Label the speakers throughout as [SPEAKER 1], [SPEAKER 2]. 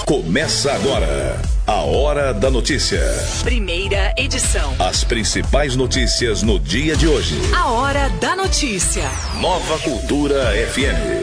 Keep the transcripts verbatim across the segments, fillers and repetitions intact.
[SPEAKER 1] Começa agora a Hora da Notícia.
[SPEAKER 2] Primeira edição.
[SPEAKER 1] As principais notícias no dia de hoje.
[SPEAKER 2] A Hora da Notícia.
[SPEAKER 1] Nova Cultura F M.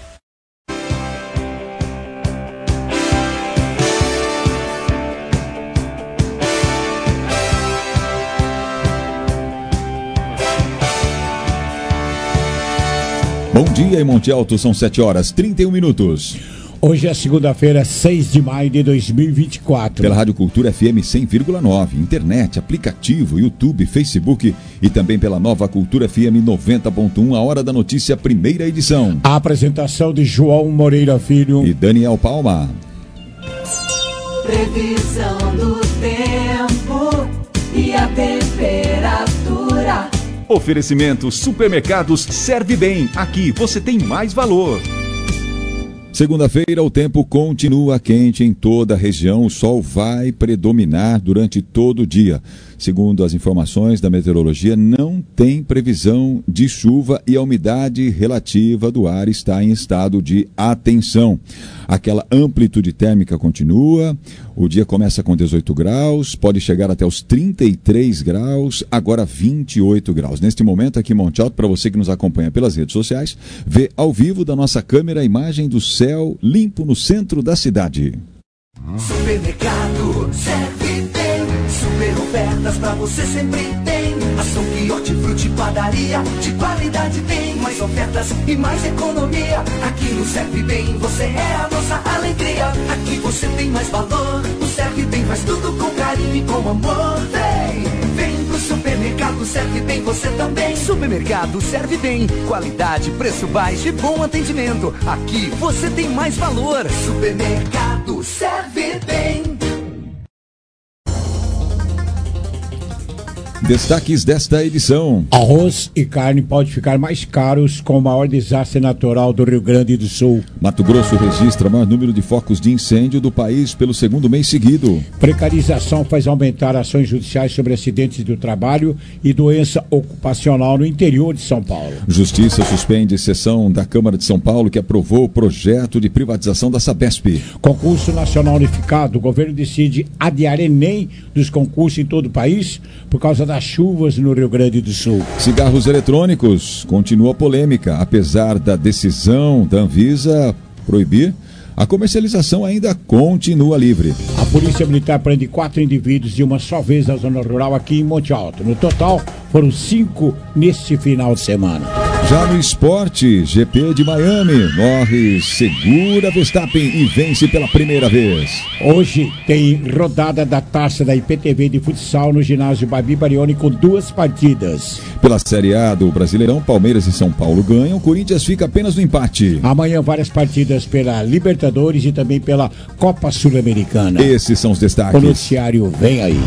[SPEAKER 1] Bom dia em Monte Alto, são sete horas e trinta e um minutos.
[SPEAKER 3] Hoje é segunda-feira, seis de maio de dois mil e vinte e quatro.
[SPEAKER 1] Pela Rádio Cultura F M cem vírgula nove, internet, aplicativo, YouTube, Facebook e também pela Nova Cultura F M noventa ponto um, a Hora da Notícia, primeira edição.
[SPEAKER 3] A apresentação de João Moreira Filho
[SPEAKER 1] e Daniel Palma.
[SPEAKER 4] Previsão do tempo e a temperatura.
[SPEAKER 5] Oferecimento Supermercados Serve Bem. Aqui você tem mais valor.
[SPEAKER 1] Segunda-feira, o tempo continua quente em toda a região. O sol vai predominar durante todo o dia. Segundo as informações da meteorologia, não tem previsão de chuva e a umidade relativa do ar está em estado de atenção. Aquela amplitude térmica continua. O dia começa com dezoito graus, pode chegar até os trinta e três graus, agora vinte e oito graus. Neste momento aqui em Monte Alto, para você que nos acompanha pelas redes sociais, vê ao vivo da nossa câmera a imagem do céu limpo no centro da cidade.
[SPEAKER 4] Supermercado Serve Bem, super ofertas pra você sempre tem. Açougue, hortifruti, padaria, de qualidade tem. Mais ofertas e mais economia. Aqui no Serve Bem você é a nossa alegria. Aqui você tem mais valor. O Serve Bem faz tudo com carinho e com amor. Vem, vem pro supermercado Serve Bem você também.
[SPEAKER 6] Supermercado Serve Bem, qualidade, preço baixo e bom atendimento. Aqui você tem mais valor.
[SPEAKER 4] Supermercado Serve Bem.
[SPEAKER 1] Destaques desta edição.
[SPEAKER 3] Arroz e carne podem ficar mais caros com o maior desastre natural do Rio Grande do Sul.
[SPEAKER 1] Mato Grosso registra o maior número de focos de incêndio do país pelo segundo mês seguido.
[SPEAKER 3] Precarização faz aumentar ações judiciais sobre acidentes do trabalho e doença ocupacional no interior de São Paulo.
[SPEAKER 1] Justiça suspende sessão da Câmara de São Paulo que aprovou o projeto de privatização da Sabesp.
[SPEAKER 3] Concurso Nacional Unificado. O governo decide adiar Enem dos concursos em todo o país por causa das chuvas no Rio Grande do Sul.
[SPEAKER 1] Cigarros eletrônicos. Continua a polêmica. Apesar da decisão da Anvisa proibir, a comercialização ainda continua livre.
[SPEAKER 3] A Polícia Militar prende quatro indivíduos de uma só vez na zona rural aqui em Monte Alto. No total, foram cinco neste final de semana.
[SPEAKER 1] Já no esporte, G P de Miami, Norris segura Verstappen e vence pela primeira vez.
[SPEAKER 3] Hoje tem rodada da taça da I P T V de futsal no ginásio Babi Barioni com duas partidas.
[SPEAKER 1] Pela Série A do Brasileirão, Palmeiras e São Paulo ganham, o Corinthians fica apenas no empate.
[SPEAKER 3] Amanhã várias partidas pela Libertadores e também pela Copa Sul-Americana.
[SPEAKER 1] Esses são os destaques.
[SPEAKER 3] O noticiário vem aí.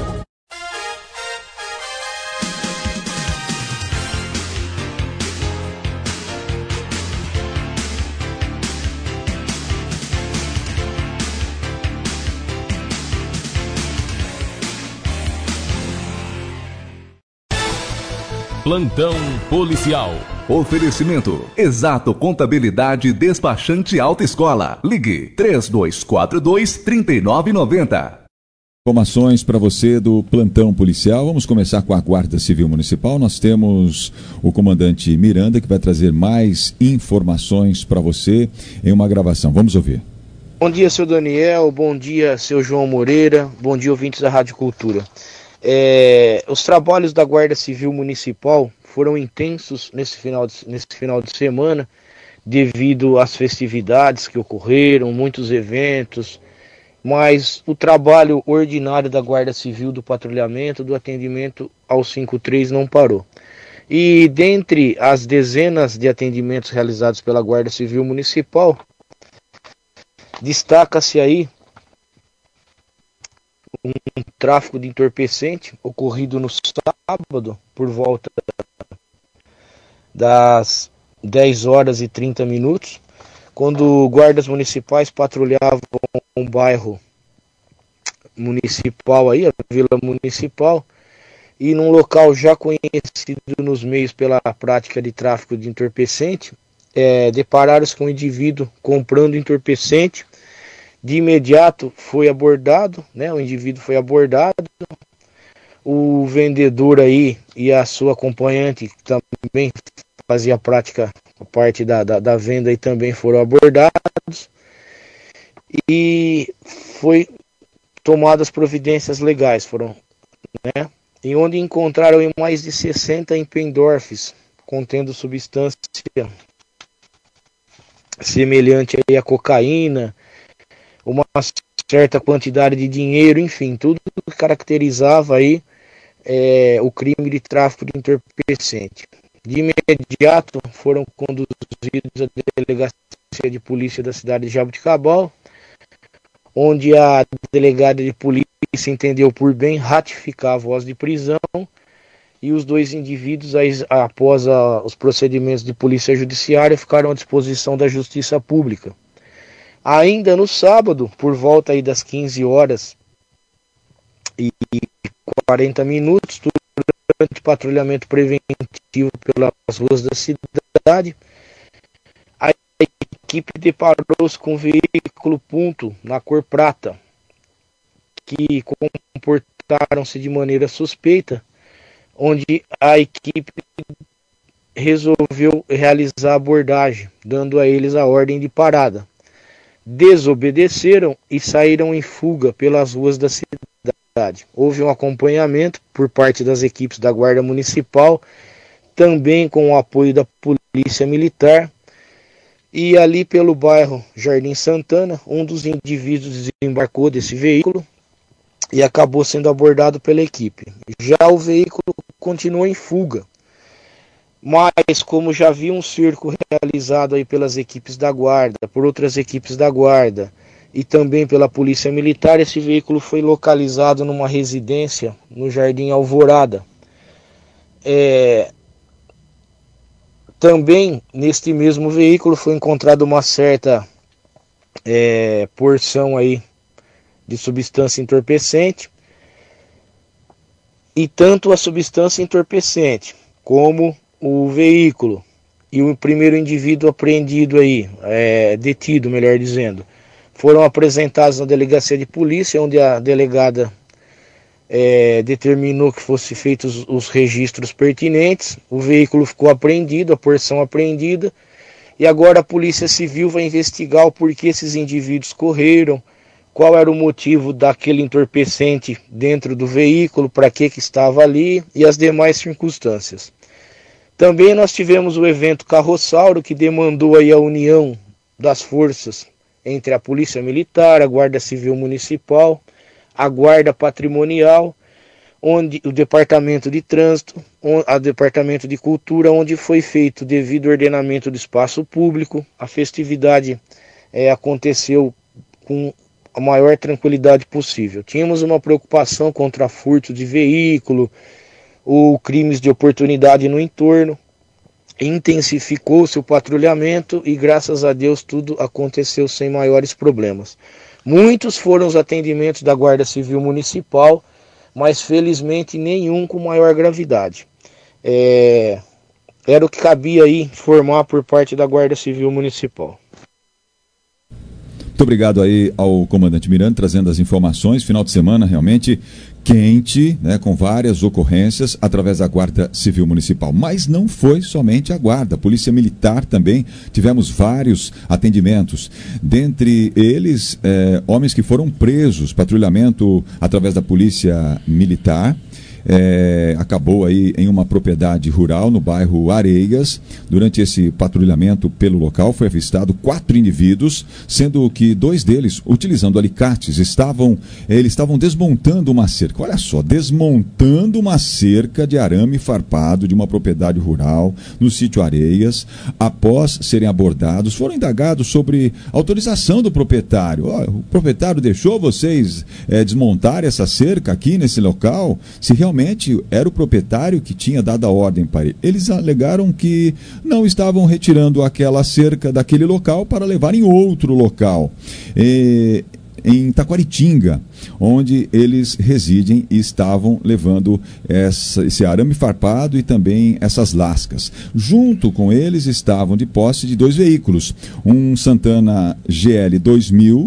[SPEAKER 5] Plantão policial.
[SPEAKER 6] Oferecimento Exato Contabilidade Despachante Alta Escola. Ligue três dois quatro dois, três nove nove zero.
[SPEAKER 1] Informações para você do plantão policial. Vamos começar com a Guarda Civil Municipal. Nós temos o comandante Miranda que vai trazer mais informações para você em uma gravação. Vamos ouvir.
[SPEAKER 7] Bom dia, seu Daniel. Bom dia, seu João Moreira. Bom dia, ouvintes da Rádio Cultura. É, os trabalhos da Guarda Civil Municipal foram intensos nesse final de, nesse final de semana, devido às festividades que ocorreram, muitos eventos, mas o trabalho ordinário da Guarda Civil do patrulhamento, do atendimento ao cinquenta e três não parou. E dentre as dezenas de atendimentos realizados pela Guarda Civil Municipal, destaca-se aí um tráfico de entorpecente ocorrido no sábado por volta das dez horas e trinta minutos, quando guardas municipais patrulhavam um bairro municipal aí, a Vila Municipal, e num local já conhecido nos meios pela prática de tráfico de entorpecente, é, depararam-se com um indivíduo comprando entorpecente De imediato foi abordado, né? O indivíduo foi abordado, o vendedor aí e a sua acompanhante, que também fazia a prática, a parte da, da, da venda aí, também foram abordados, e foi tomadas providências legais, foram, né? Em onde encontraram mais de sessenta Impendorfs, contendo substância semelhante aí a cocaína, uma certa quantidade de dinheiro, enfim, tudo que caracterizava aí é, o crime de tráfico de entorpecente. De imediato foram conduzidos à delegacia de polícia da cidade de Jaboticabal, onde a delegada de polícia entendeu por bem ratificar a voz de prisão, e os dois indivíduos, após a, os procedimentos de polícia judiciária, ficaram à disposição da Justiça Pública. Ainda no sábado, por volta aí das quinze horas e quarenta minutos, durante patrulhamento preventivo pelas ruas da cidade, a equipe deparou-se com um veículo ponto na cor prata, que comportaram-se de maneira suspeita, onde a equipe resolveu realizar a abordagem, dando a eles a ordem de parada. Desobedeceram e saíram em fuga pelas ruas da cidade. Houve um acompanhamento por parte das equipes da Guarda Municipal, também com o apoio da Polícia Militar, e ali pelo bairro Jardim Santana, um dos indivíduos desembarcou desse veículo e acabou sendo abordado pela equipe. Já o veículo continuou em fuga, mas como já havia um cerco realizado aí pelas equipes da guarda, por outras equipes da guarda e também pela polícia militar, esse veículo foi localizado numa residência no Jardim Alvorada. É... Também neste mesmo veículo foi encontrada uma certa é, porção aí de substância entorpecente, e tanto a substância entorpecente como o veículo e o primeiro indivíduo apreendido aí, é, detido, melhor dizendo, foram apresentados na delegacia de polícia, onde a delegada é, determinou que fossem feitos os, os registros pertinentes. O veículo ficou apreendido, a porção apreendida, e agora a Polícia Civil vai investigar o porquê esses indivíduos correram, qual era o motivo daquele entorpecente dentro do veículo, para que que estava ali e as demais circunstâncias. Também nós tivemos o evento Carrossauro, que demandou aí a união das forças entre a Polícia Militar, a Guarda Civil Municipal, a Guarda Patrimonial, onde o Departamento de Trânsito, o Departamento de Cultura, onde foi feito o devido ordenamento do espaço público. A festividade é, aconteceu com a maior tranquilidade possível. Tínhamos uma preocupação contra furto de veículo, ou crimes de oportunidade no entorno. Intensificou-se o patrulhamento e, graças a Deus, tudo aconteceu sem maiores problemas. Muitos foram os atendimentos da Guarda Civil Municipal, mas felizmente nenhum com maior gravidade. É... Era o que cabia aí informar por parte da Guarda Civil Municipal.
[SPEAKER 1] Muito obrigado aí ao comandante Miranda, trazendo as informações. Final de semana realmente quente, né, com várias ocorrências através da Guarda Civil Municipal. Mas não foi somente a Guarda, a Polícia Militar também tivemos vários atendimentos. Dentre eles, é, homens que foram presos, patrulhamento através da Polícia Militar. É, acabou aí em uma propriedade rural no bairro Areias. Durante esse patrulhamento pelo local foi avistado quatro indivíduos, sendo que dois deles, utilizando alicates, estavam eles estavam desmontando uma cerca. Olha só, desmontando uma cerca de arame farpado de uma propriedade rural no sítio Areias. Após serem abordados, foram indagados sobre autorização do proprietário. Oh, o proprietário deixou vocês é, desmontar essa cerca aqui nesse local? Se realmente Realmente era o proprietário que tinha dado a ordem para ele. Eles alegaram que não estavam retirando aquela cerca daquele local para levar em outro local, e, em Taquaritinga, onde eles residem, e estavam levando essa, esse arame farpado e também essas lascas. Junto com eles estavam de posse de dois veículos, um Santana G L dois mil,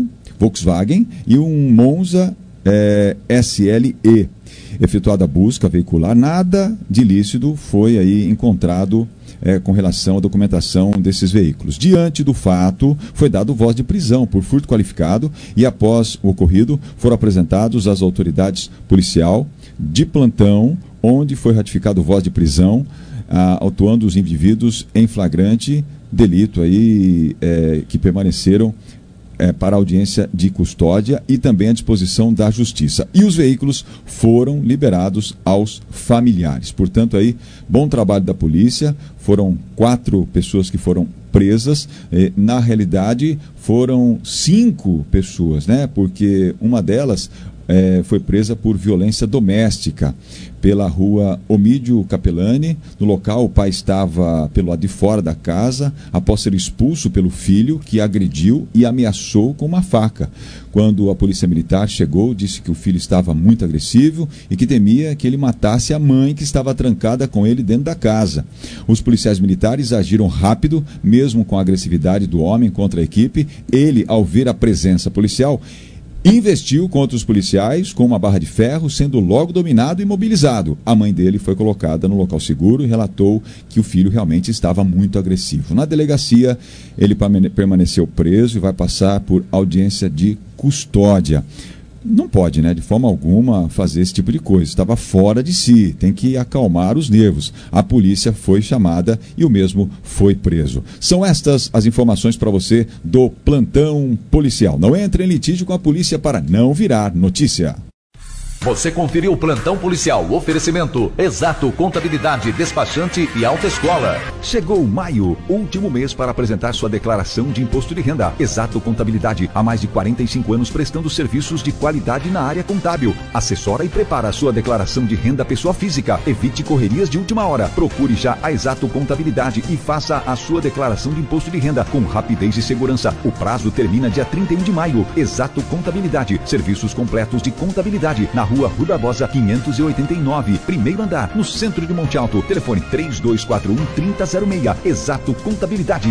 [SPEAKER 1] Volkswagen e um Monza é, S L E. Efetuada a busca veicular, nada de ilícito foi aí encontrado é, com relação à documentação desses veículos. Diante do fato, foi dado voz de prisão por furto qualificado e após o ocorrido foram apresentados às autoridades policial de plantão, onde foi ratificado voz de prisão, ah, autuando os indivíduos em flagrante delito aí, é, que permaneceram É, para audiência de custódia e também à disposição da Justiça. E os veículos foram liberados aos familiares. Portanto, aí, bom trabalho da polícia. Foram quatro pessoas que foram presas. Eh, na realidade, foram cinco pessoas, né? Porque uma delas eh, foi presa por violência doméstica pela rua Omídio Capelani. No local, o pai estava pelo lado de fora da casa, após ser expulso pelo filho, que agrediu e ameaçou com uma faca. Quando a polícia militar chegou, disse que o filho estava muito agressivo e que temia que ele matasse a mãe, que estava trancada com ele dentro da casa. Os policiais militares agiram rápido, mesmo com a agressividade do homem contra a equipe. Ele, ao ver a presença policial, investiu contra os policiais com uma barra de ferro, sendo logo dominado e imobilizado. A mãe dele foi colocada no local seguro e relatou que o filho realmente estava muito agressivo. Na delegacia, ele permaneceu preso e vai passar por audiência de custódia. Não pode, né, de forma alguma, fazer esse tipo de coisa. Estava fora de si, tem que acalmar os nervos. A polícia foi chamada e o mesmo foi preso. São estas as informações para você do plantão policial. Não entre em litígio com a polícia para não virar notícia.
[SPEAKER 6] Você conferiu o Plantão Policial, oferecimento Exato Contabilidade, Despachante e Autoescola.
[SPEAKER 5] Chegou maio, último mês para apresentar sua declaração de imposto de renda. Exato Contabilidade, há mais de quarenta e cinco anos prestando serviços de qualidade na área contábil. Assessora e prepara a sua declaração de renda pessoa física. Evite correrias de última hora. Procure já a Exato Contabilidade e faça a sua declaração de imposto de renda com rapidez e segurança. O prazo termina dia trinta e um de maio. Exato Contabilidade, serviços completos de contabilidade na Rua Rui Barbosa, quinhentos e oitenta e nove, primeiro andar, no centro de Monte Alto. Telefone três dois quatro um, três zero zero seis. Exato Contabilidade.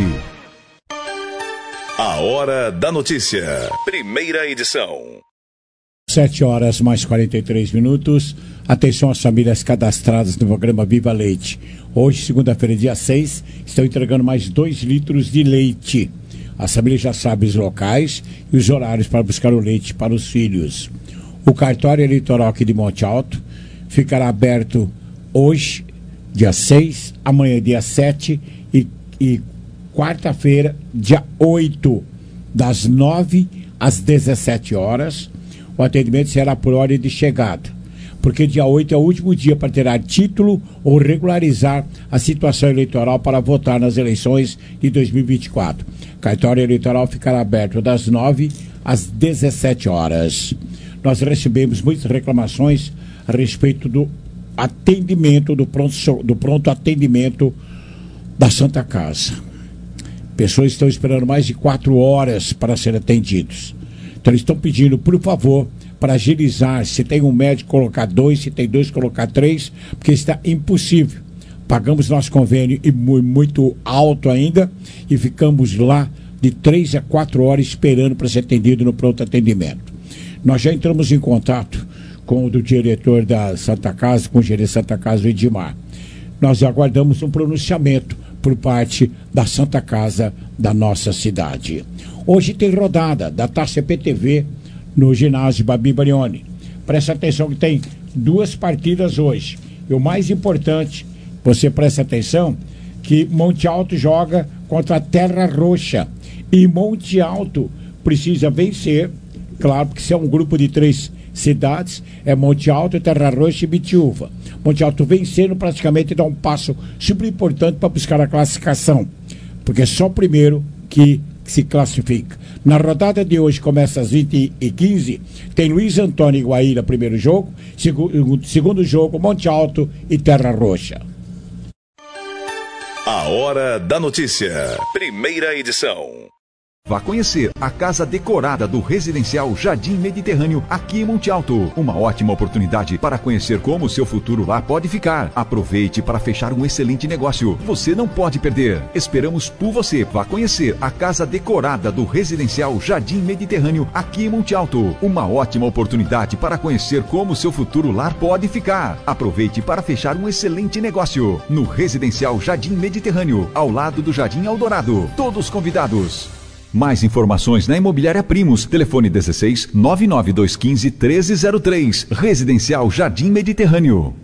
[SPEAKER 8] A Hora da Notícia. Primeira edição.
[SPEAKER 3] sete horas mais quarenta e três minutos. Atenção às famílias cadastradas no programa Viva Leite. Hoje, segunda-feira, dia seis, estão entregando mais dois litros de leite. As famílias já sabem os locais e os horários para buscar o leite para os filhos. O cartório eleitoral aqui de Monte Alto ficará aberto hoje, dia seis, amanhã, dia sete e, e quarta-feira, dia oito, das nove às dezessete horas. O atendimento será por ordem de chegada, porque dia oito é o último dia para tirar título ou regularizar a situação eleitoral para votar nas eleições de dois mil e vinte e quatro. O cartório eleitoral ficará aberto das nove às dezessete horas. Nós recebemos muitas reclamações a respeito do atendimento, do pronto, do pronto atendimento da Santa Casa. Pessoas estão esperando mais de quatro horas para serem atendidos. Então eles estão pedindo, por favor, para agilizar, se tem um médico, colocar dois, se tem dois, colocar três, porque está impossível. Pagamos nosso convênio e muito alto ainda e ficamos lá de três a quatro horas esperando para ser atendido no pronto atendimento. Nós já entramos em contato com o do diretor da Santa Casa, com o gerente da Santa Casa, o Edmar. Nós aguardamos um pronunciamento por parte da Santa Casa da nossa cidade. Hoje tem rodada da Taça P T V no ginásio Babi Barioni. Presta atenção que tem duas partidas hoje. E o mais importante, você presta atenção, que Monte Alto joga contra a Terra Roxa. E Monte Alto precisa vencer. Claro, porque se é um grupo de três cidades, é Monte Alto, Terra Roxa e Bitiúva. Monte Alto vencendo praticamente dá um passo super importante para buscar a classificação, porque é só o primeiro que se classifica. Na rodada de hoje, começa às vinte e quinze, tem Luiz Antônio e Guaíra, primeiro jogo, segundo, segundo jogo, Monte Alto e Terra Roxa.
[SPEAKER 8] A Hora da Notícia, primeira edição.
[SPEAKER 5] Vá conhecer a casa decorada do Residencial Jardim Mediterrâneo, aqui em Monte Alto. Uma ótima oportunidade para conhecer como o seu futuro lá pode ficar. Aproveite para fechar um excelente negócio. Você não pode perder. Esperamos por você. Vá conhecer a casa decorada do Residencial Jardim Mediterrâneo, aqui em Monte Alto. Uma ótima oportunidade para conhecer como o seu futuro lá pode ficar. Aproveite para fechar um excelente negócio. No Residencial Jardim Mediterrâneo, ao lado do Jardim Eldorado. Todos convidados. Mais informações na Imobiliária Primos. Telefone dezesseis, nove nove dois um cinco, treze zero três. Residencial Jardim Mediterrâneo.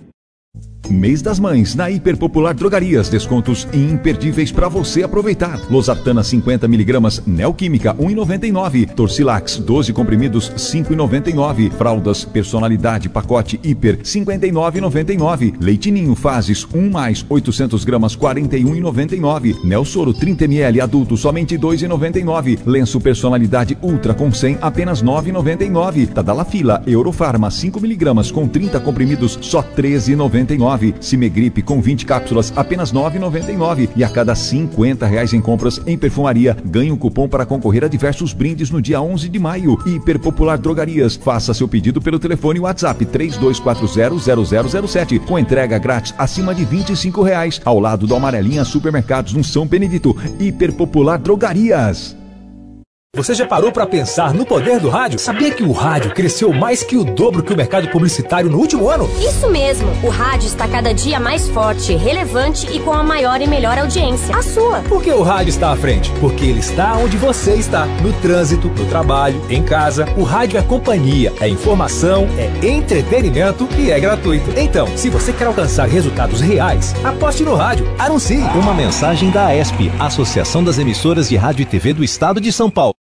[SPEAKER 5] Mês das Mães na Hiperpopular Drogarias, descontos imperdíveis para você aproveitar. Losartana cinquenta miligramas, Neoquímica um real e noventa e nove centavos, Torcilax doze comprimidos cinco reais e noventa e nove centavos, fraldas Personalidade pacote Hiper cinquenta e nove reais e noventa e nove centavos, Leite Ninho Fases um mais oitocentos gramas quarenta e um reais e noventa e nove centavos, Nelsoro trinta mililitros adulto somente dois reais e noventa e nove centavos, Lenço Personalidade Ultra com cem apenas nove reais e noventa e nove centavos, Tadalafila Eurofarma cinco miligramas com trinta comprimidos só treze reais e noventa e nove centavos, Cimegripe com vinte cápsulas apenas nove reais e noventa e nove centavos, e a cada cinquenta reais em compras em perfumaria ganhe um cupom para concorrer a diversos brindes no dia onze de maio. Hiperpopular Drogarias, faça seu pedido pelo telefone WhatsApp três dois quatro zero zero zero zero sete com entrega grátis acima de vinte e cinco reais, ao lado do Amarelinha Supermercados no São Benedito. Hiperpopular Drogarias.
[SPEAKER 9] Você já parou para pensar no poder do rádio? Sabia que o rádio cresceu mais que o dobro que o mercado publicitário no último ano?
[SPEAKER 10] Isso mesmo, o rádio está cada dia mais forte, relevante e com a maior e melhor audiência, a sua.
[SPEAKER 9] Por que o rádio está à frente? Porque ele está onde você está, no trânsito, no trabalho, em casa. O rádio é companhia, é informação, é entretenimento e é gratuito. Então, se você quer alcançar resultados reais, aposte no rádio, anuncie.
[SPEAKER 11] Uma mensagem da A E S P, Associação das Emissoras de Rádio e T V do Estado de São Paulo.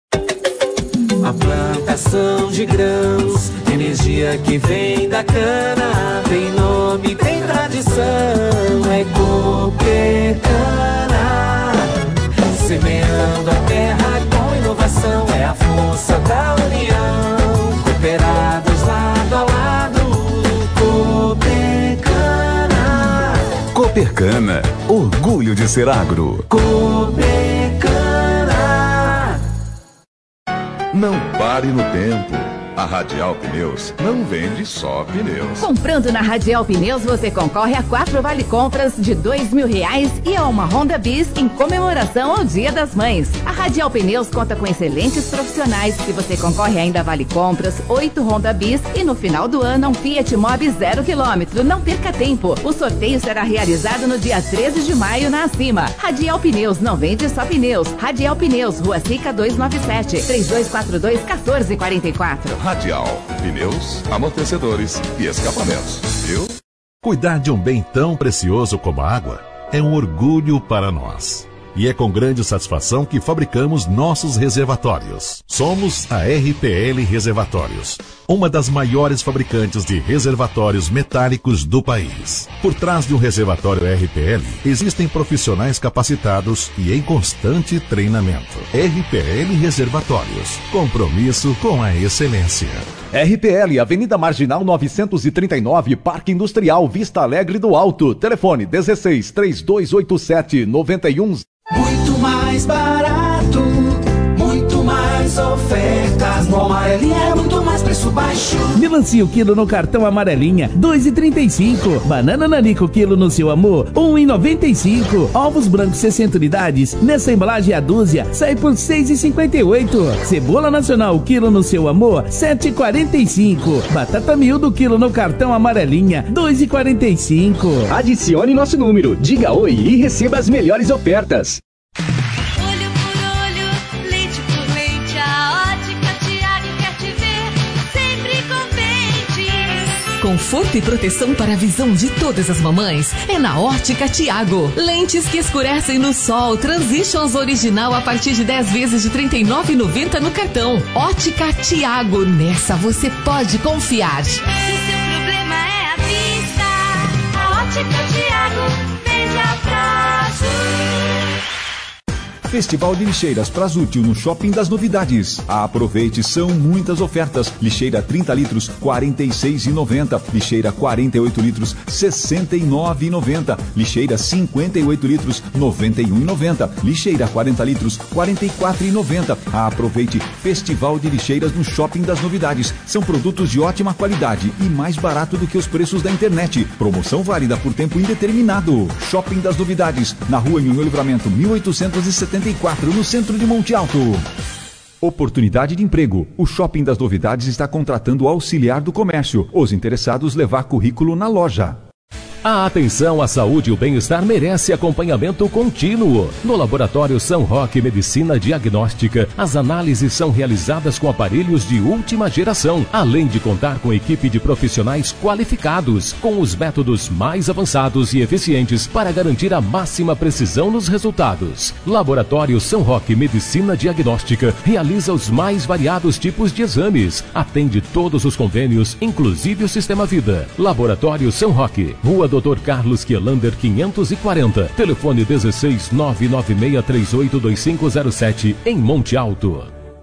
[SPEAKER 4] A plantação de grãos, energia que vem da cana, tem nome, tem tradição, é Coopercana. Semeando a terra com inovação, é a força da união, cooperados lado a lado, Coopercana.
[SPEAKER 6] Coopercana, orgulho de ser agro.
[SPEAKER 4] Coopercana.
[SPEAKER 8] Não pare no tempo. A Radial Pneus não vende só pneus.
[SPEAKER 12] Comprando na Radial Pneus, você concorre a quatro vale compras de dois mil reais e a uma Honda Bis em comemoração ao Dia das Mães. A Radial Pneus conta com excelentes profissionais e você concorre ainda a vale compras, oito Honda Bis e no final do ano um Fiat Mobi zero quilômetro. Não perca tempo. O sorteio será realizado no dia treze de maio na Acima. Radial Pneus não vende só pneus. Radial Pneus, Rua Sica duzentos e noventa e sete, três dois quatro dois, um quatro quatro quatro.
[SPEAKER 8] Radial, pneus, amortecedores e escapamentos, viu?
[SPEAKER 13] Cuidar de um bem tão precioso como a água é um orgulho para nós. E é com grande satisfação que fabricamos nossos reservatórios. Somos a R P L Reservatórios, uma das maiores fabricantes de reservatórios metálicos do país. Por trás de um reservatório R P L, existem profissionais capacitados e em constante treinamento. R P L Reservatórios, compromisso com a excelência.
[SPEAKER 6] R P L, Avenida Marginal novecentos e trinta e nove, Parque Industrial, Vista Alegre do Alto. Telefone dezesseis, três dois oito sete, nove um.
[SPEAKER 4] Muito mais barato, muito mais ofertas. No Amarelinha é muito mais preço baixo.
[SPEAKER 14] Melancia o quilo no cartão Amarelinha, dois reais e trinta e cinco centavos. Banana Nanico o quilo no seu amor, um real e noventa e cinco centavos. Ovos brancos sessenta unidades, nessa embalagem a dúzia, sai por seis reais e cinquenta e oito centavos. Cebola nacional o quilo no seu amor, sete reais e quarenta e cinco centavos. Batata miúdo o quilo no cartão Amarelinha, dois reais e quarenta e cinco centavos.
[SPEAKER 15] Adicione nosso número, diga oi e receba as melhores ofertas.
[SPEAKER 16] Olho por olho, leite por leite, a Ótica Tiago quer te ver sempre contente.
[SPEAKER 2] Conforto e proteção para a visão de todas as mamães é na Ótica Tiago. Lentes que escurecem no sol, Transitions original a partir de dez vezes de trinta e nove reais e noventa centavos no cartão. Ótica Tiago, nessa você pode confiar.
[SPEAKER 16] Se o seu problema é a vista, a Ótica Tiago vende a prazo.
[SPEAKER 5] Festival de lixeiras Prasútil no Shopping das Novidades. Aproveite, são muitas ofertas. Lixeira trinta litros, quarenta e seis reais e noventa centavos. Lixeira quarenta e oito litros, sessenta e nove reais e noventa centavos. Lixeira cinquenta e oito litros, noventa e um reais e noventa centavos. Lixeira quarenta litros, quarenta e quatro reais e noventa centavos. Aproveite, Festival de lixeiras no Shopping das Novidades. São produtos de ótima qualidade e mais barato do que os preços da internet. Promoção válida por tempo indeterminado. Shopping das Novidades, na rua Nhonhô Livramento, mil oitocentos e setenta e quatro, no centro de Monte Alto. Oportunidade de emprego. O Shopping das Novidades está contratando auxiliar do comércio. Os interessados levar currículo na loja.
[SPEAKER 17] A atenção à saúde e o bem-estar merece acompanhamento contínuo. No Laboratório São Roque Medicina Diagnóstica, as análises são realizadas com aparelhos de última geração, além de contar com equipe de profissionais qualificados, com os métodos mais avançados e eficientes para garantir a máxima precisão nos resultados. Laboratório São Roque Medicina Diagnóstica realiza os mais variados tipos de exames, atende todos os convênios, inclusive o Sistema Vida. Laboratório São Roque, Rua doutor Carlos Quielander quinhentos e quarenta, telefone dezesseis nove nove seis três oito dois cinco zero sete, em Monte Alto.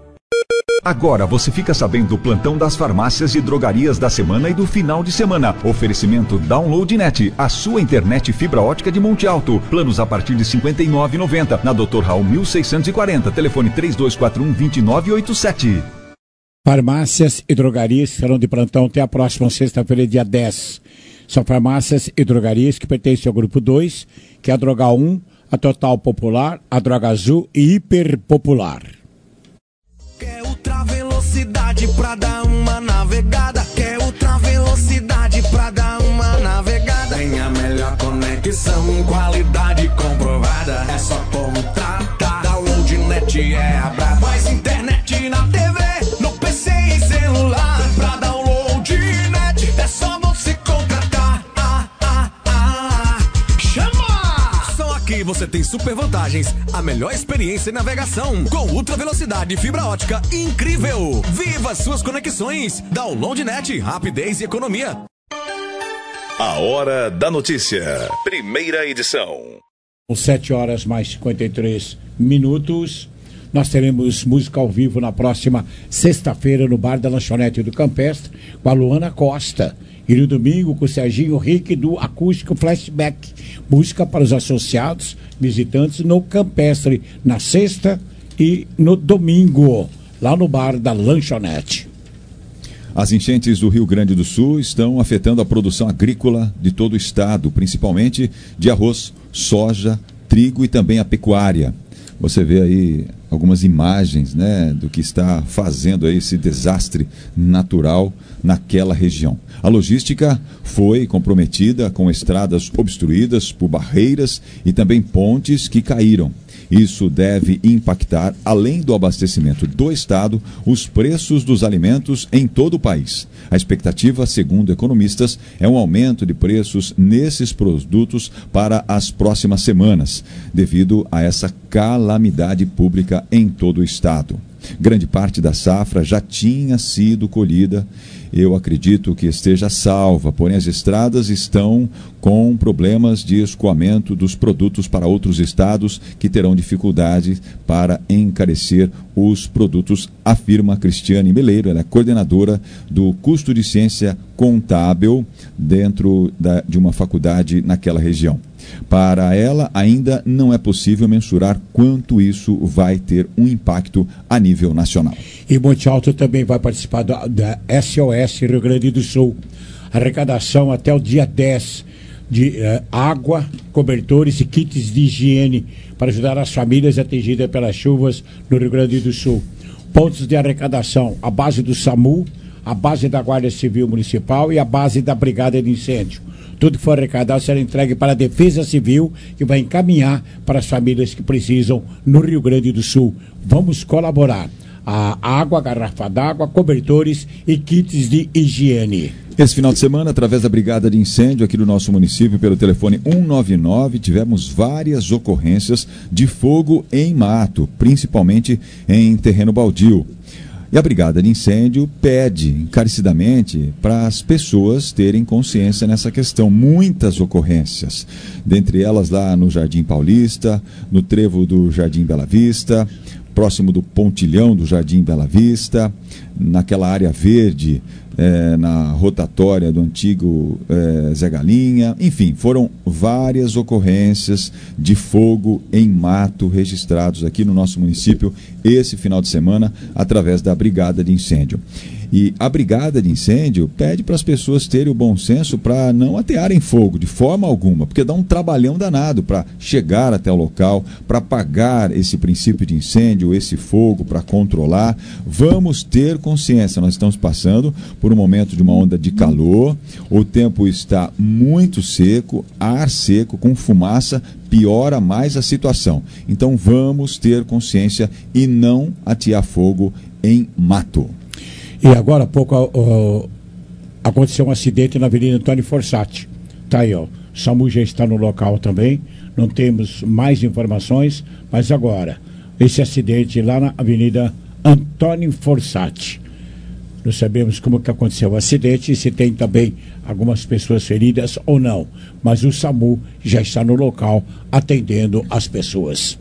[SPEAKER 5] Agora você fica sabendo do plantão das farmácias e drogarias da semana e do final de semana. Oferecimento DownloadNet, a sua internet fibra ótica de Monte Alto. Planos a partir de cinquenta e nove reais e noventa centavos. Na doutor Raul mil seiscentos e quarenta, telefone três dois quatro um, dois nove oito sete.
[SPEAKER 3] Farmácias e drogarias serão de plantão até a próxima sexta-feira, dia dez. São farmácias e drogarias que pertencem ao grupo dois, que é a Droga um, a Total Popular, a Droga Azul e Hiper Popular.
[SPEAKER 4] Quer ultra velocidade pra dar uma navegada? Quer ultra velocidade pra dar uma navegada? Tem a melhor conexão, qualidade comprovada. É só contratar. DownloadNet é a braba. Mais internet na T V, no P C e celular. Pra DownloadNet é só você contratar. Ah, ah, ah. Chama! Só aqui você tem super vantagens, a melhor experiência em navegação, com ultra velocidade e fibra ótica incrível. Viva suas conexões! DownloadNet, rapidez e economia.
[SPEAKER 8] A Hora da Notícia, primeira edição.
[SPEAKER 3] Às sete horas mais cinquenta e três minutos. Nós teremos música ao vivo na próxima sexta-feira no Bar da Lanchonete do Campestre com a Luana Costa. E no domingo com o Serginho Rick do Acústico Flashback. Música para os associados, visitantes no Campestre, na sexta e no domingo, lá no Bar da Lanchonete.
[SPEAKER 1] As enchentes do Rio Grande do Sul estão afetando a produção agrícola de todo o estado, principalmente de arroz, soja, trigo e também a pecuária. Você vê aí algumas imagens, né, do que está fazendo aí esse desastre natural naquela região. A logística foi comprometida com estradas obstruídas por barreiras e também pontes que caíram. Isso deve impactar, além do abastecimento do estado, os preços dos alimentos em todo o país. A expectativa, segundo economistas, é um aumento de preços nesses produtos para as próximas semanas, devido a essa calamidade pública em todo o estado. Grande parte da safra já tinha sido colhida. Eu acredito que esteja salva, porém as estradas estão com problemas de escoamento dos produtos para outros estados que terão dificuldade para encarecer os produtos, afirma Cristiane Meleiro, ela é coordenadora do custo de ciência contábil dentro da, de uma faculdade naquela região. Para ela, ainda não é possível mensurar quanto isso vai ter um impacto a nível nacional.
[SPEAKER 3] E Monte Alto também vai participar da, da S O S Rio Grande do Sul. Arrecadação até o dia dez de eh, água, cobertores e kits de higiene para ajudar as famílias atingidas pelas chuvas no Rio Grande do Sul. Pontos de arrecadação, a base do SAMU, a base da Guarda Civil Municipal e a base da Brigada de Incêndio. Tudo que for arrecadado será entregue para a Defesa Civil, que vai encaminhar para as famílias que precisam no Rio Grande do Sul. Vamos colaborar. A água, garrafa d'água, cobertores e kits de higiene.
[SPEAKER 1] Esse final de semana, através da Brigada de Incêndio aqui do nosso município, pelo telefone um nove nove, tivemos várias ocorrências de fogo em mato, principalmente em terreno baldio. E a Brigada de Incêndio pede encarecidamente para as pessoas terem consciência nessa questão. Muitas ocorrências, dentre elas lá no Jardim Paulista, no trevo do Jardim Bela Vista, próximo do pontilhão do Jardim Bela Vista, naquela área verde, é, na rotatória do antigo é, Zé Galinha. Enfim, foram várias ocorrências de fogo em mato registrados aqui no nosso município esse final de semana, através da Brigada de Incêndio. E a Brigada de Incêndio pede para as pessoas terem o bom senso para não atearem fogo de forma alguma, porque dá um trabalhão danado para chegar até o local, para apagar esse princípio de incêndio, esse fogo, para controlar. Vamos ter consciência, nós estamos passando por um momento de uma onda de calor, o tempo está muito seco, ar seco, com fumaça, piora mais a situação. Então vamos ter consciência e não atear fogo em mato.
[SPEAKER 3] E agora há pouco uh, aconteceu um acidente na Avenida Antônio Forsatti. Tá aí, ó. O SAMU já está no local também. Não temos mais informações, mas agora, esse acidente lá na Avenida Antônio Forsatti. Não sabemos como que aconteceu o acidente e se tem também algumas pessoas feridas ou não. Mas o SAMU já está no local atendendo as pessoas.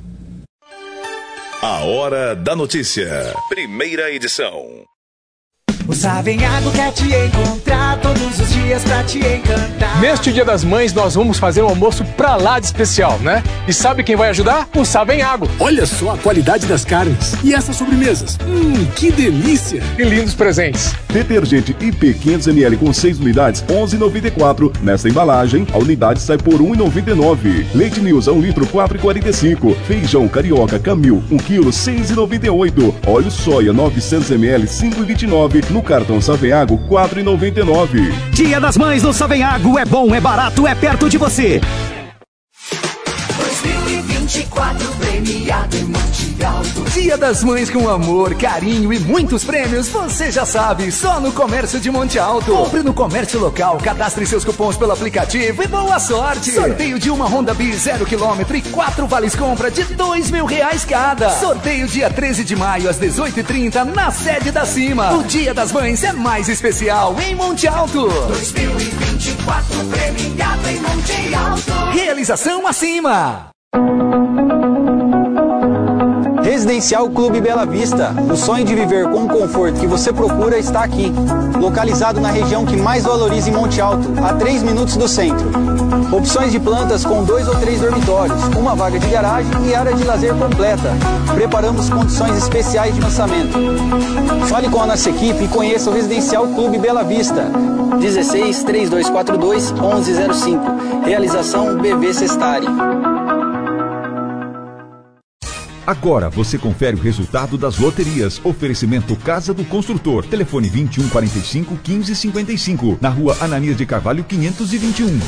[SPEAKER 8] A Hora da Notícia. Primeira edição.
[SPEAKER 4] O Savenhago quer te encontrar todos os dias pra te encantar.
[SPEAKER 18] Neste Dia das Mães, nós vamos fazer um almoço pra lá de especial, né? E sabe quem vai ajudar? O Savenhago.
[SPEAKER 19] Olha só a qualidade das carnes. E essas sobremesas? Hum, que delícia!
[SPEAKER 18] E lindos presentes.
[SPEAKER 20] Detergente I P quinhentos mililitros com seis unidades, onze reais e noventa e quatro centavos. Nessa embalagem, a unidade sai por um real e noventa e nove centavos. Leite News a um litro, quatro reais e quarenta e cinco centavos. Feijão Carioca Camil, um quilo, seis reais e noventa e oito centavos. Óleo soia novecentos mililitros, cinco reais e vinte e nove centavos. No cartão Savenhago, quatro reais e noventa e nove centavos.
[SPEAKER 21] Dia das Mães no Savenhago é bom, é barato, é perto de você.
[SPEAKER 4] dois mil e vinte e quatro premiado em Monte Alto.
[SPEAKER 15] Dia das Mães com amor, carinho e muitos prêmios, você já sabe, só no Comércio de Monte Alto. Compre no comércio local, cadastre seus cupons pelo aplicativo e boa sorte. Sorteio de uma Honda Bis zero quilômetro e quatro vales compra de dois mil reais cada. Sorteio dia treze de maio às dezoito e trinta na sede da Cima. O Dia das Mães é mais especial em Monte Alto.
[SPEAKER 4] dois mil e vinte e quatro premiado em Monte Alto.
[SPEAKER 15] Realização acima.
[SPEAKER 22] Residencial Clube Bela Vista. O sonho de viver com o conforto que você procura está aqui. Localizado na região que mais valoriza em Monte Alto, a três minutos do centro. Opções de plantas com dois ou três dormitórios, uma vaga de garagem e área de lazer completa. Preparamos condições especiais de lançamento. Fale com a nossa equipe e conheça o Residencial Clube Bela Vista. dezesseis, três dois quatro dois, onze zero cinco. Realização B V Sestari.
[SPEAKER 5] Agora você confere o resultado das loterias. Oferecimento Casa do Construtor. Telefone vinte e um, quarenta e cinco, quinze, cinquenta e cinco. Na rua Ananias de Carvalho, quinhentos e vinte e um.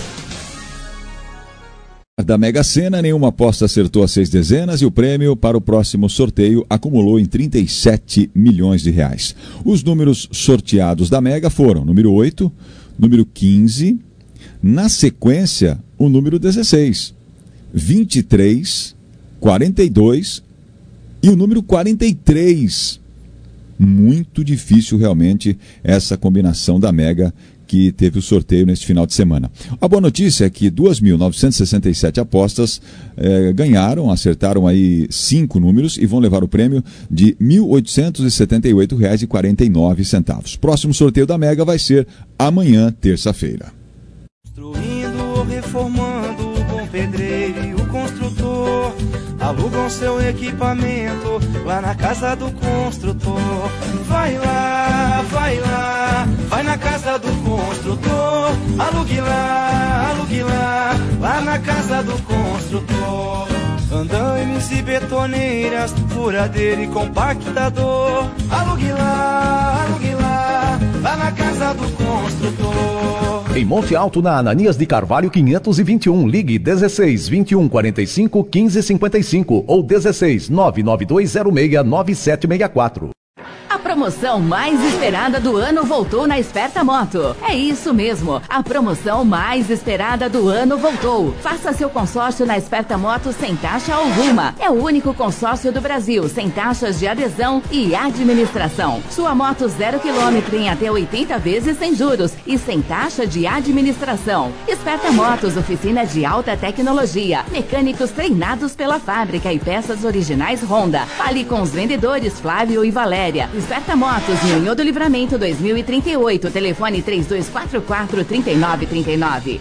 [SPEAKER 1] Da Mega Sena, nenhuma aposta acertou as seis dezenas e o prêmio para o próximo sorteio acumulou em trinta e sete milhões de reais. Os números sorteados da Mega foram número oito, número quinze, na sequência o número dezesseis, vinte e três, quarenta e dois e o número quarenta e três. Muito difícil realmente essa combinação da Mega que teve o sorteio neste final de semana. A boa notícia é que duas mil novecentas e sessenta e sete apostas eh, ganharam, acertaram aí cinco números e vão levar o prêmio de mil oitocentos e setenta e oito reais e quarenta e nove centavos. Próximo sorteio da Mega vai ser amanhã, terça-feira.
[SPEAKER 4] Construindo ou reformando, o bom pedreiro e o construtor alugam seu equipamento lá na casa do construtor. Vai lá, vai lá, vai na casa do construtor. Alugue lá, alugue lá, lá na casa do construtor. Andaimes e betoneiras, furadeira e compactador. Alugue lá, alugue lá, lá na casa do construtor.
[SPEAKER 17] Em Monte Alto, na Ananias de Carvalho, quinhentos e vinte e um. Ligue dezesseis, vinte e um, quarenta e cinco, quinze, cinquenta e cinco ou dezesseis, nove nove dois zero seis, nove sete seis quatro.
[SPEAKER 12] promoção mais esperada do ano voltou na Esperta Moto. É isso mesmo, a promoção mais esperada do ano voltou. Faça seu consórcio na Esperta Moto sem taxa alguma. É o único consórcio do Brasil sem taxas de adesão e administração. Sua moto zero quilômetro em até oitenta vezes sem juros e sem taxa de administração. Esperta Motos, oficina de alta tecnologia, mecânicos treinados pela fábrica e peças originais Honda. Fale com os vendedores Flávio e Valéria. Esperta Motos, Nhonhô do Livramento dois mil e trinta e oito, telefone três dois quatro quatro, três nove três nove.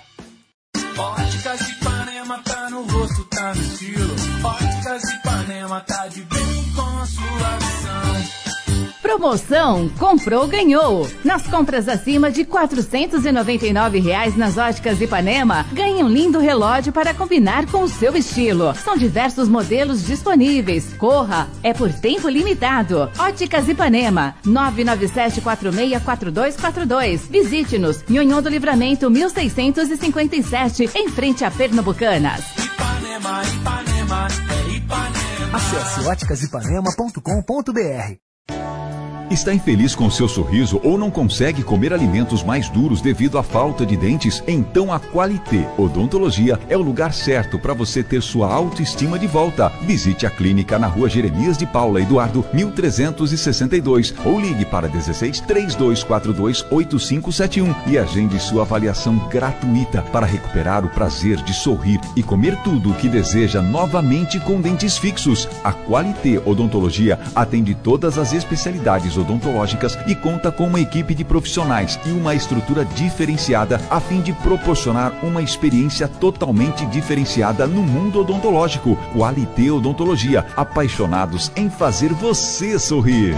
[SPEAKER 7] Óticas Ipanema tá no rosto, tá no estilo. Óticas Ipanema tá de bem com a sua visão.
[SPEAKER 12] Promoção Comprou, Ganhou. Nas compras acima de quatrocentos e noventa e nove reais nas Óticas Ipanema, ganhe um lindo relógio para combinar com o seu estilo. São diversos modelos disponíveis. Corra, é por tempo limitado. Óticas Ipanema, nove nove sete quatro seis quatro dois quatro dois. Visite-nos, Nhonhô do Livramento mil seiscentos e cinquenta e sete, em frente a Pernambucanas.
[SPEAKER 7] Ipanema, Ipanema, é Ipanema.
[SPEAKER 15] Acesse óticas ipanema ponto com ponto b r.
[SPEAKER 5] Está infeliz com seu sorriso ou não consegue comer alimentos mais duros devido à falta de dentes? Então a Qualité Odontologia é o lugar certo para você ter sua autoestima de volta. Visite a clínica na rua Jeremias de Paula Eduardo, mil trezentos e sessenta e dois, ou ligue para dezesseis, três dois quatro dois, oito cinco sete um e agende sua avaliação gratuita para recuperar o prazer de sorrir e comer tudo o que deseja novamente com dentes fixos. A Qualité Odontologia atende todas as especialidades odontológicas e conta com uma equipe de profissionais e uma estrutura diferenciada a fim de proporcionar uma experiência totalmente diferenciada no mundo odontológico. Qualité Odontologia, apaixonados em fazer você sorrir.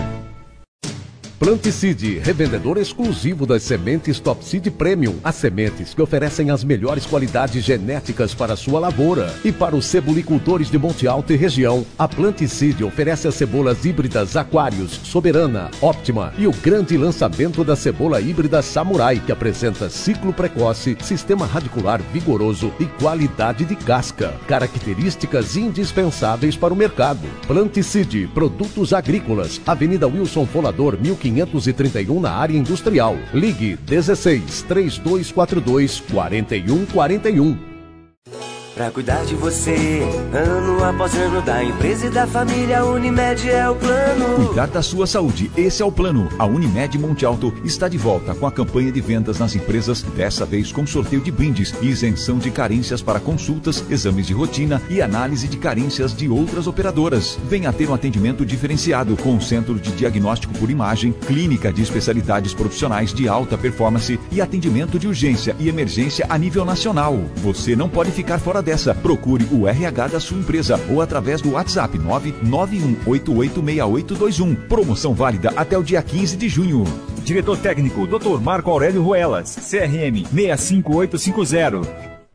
[SPEAKER 10] Planticide, revendedor exclusivo das sementes Top Seed Premium. As sementes que oferecem as melhores qualidades genéticas para a sua lavoura. E para os cebolicultores de Monte Alto e região, a Planticide oferece as cebolas híbridas Aquarius, Soberana, Optima e o grande lançamento da cebola híbrida Samurai, que apresenta ciclo precoce, sistema radicular vigoroso e qualidade de casca. Características indispensáveis para o mercado. Planticide, produtos agrícolas, Avenida Wilson Fonador, mil quinhentos e trinta e um, na área industrial. Ligue dezesseis, três dois quatro dois, quatro um quatro um.
[SPEAKER 23] Pra cuidar de você, ano após ano, da empresa e da família, Unimed é o plano.
[SPEAKER 5] Cuidar da sua saúde, esse é o plano. A Unimed Monte Alto está de volta com a campanha de vendas nas empresas, dessa vez com sorteio de brindes e isenção de carências para consultas, exames de rotina e análise de carências de outras operadoras. Venha ter um atendimento diferenciado com um centro de diagnóstico por imagem, clínica de especialidades profissionais de alta performance e atendimento de urgência e emergência a nível nacional. Você não pode ficar fora dessa. Procure o R H da sua empresa ou através do WhatsApp nove nove um oito oito seis oito dois um. Promoção válida até o dia quinze de junho.
[SPEAKER 24] Diretor técnico doutor Marco Aurélio Ruelas, C R M seis cinco oito cinco zero.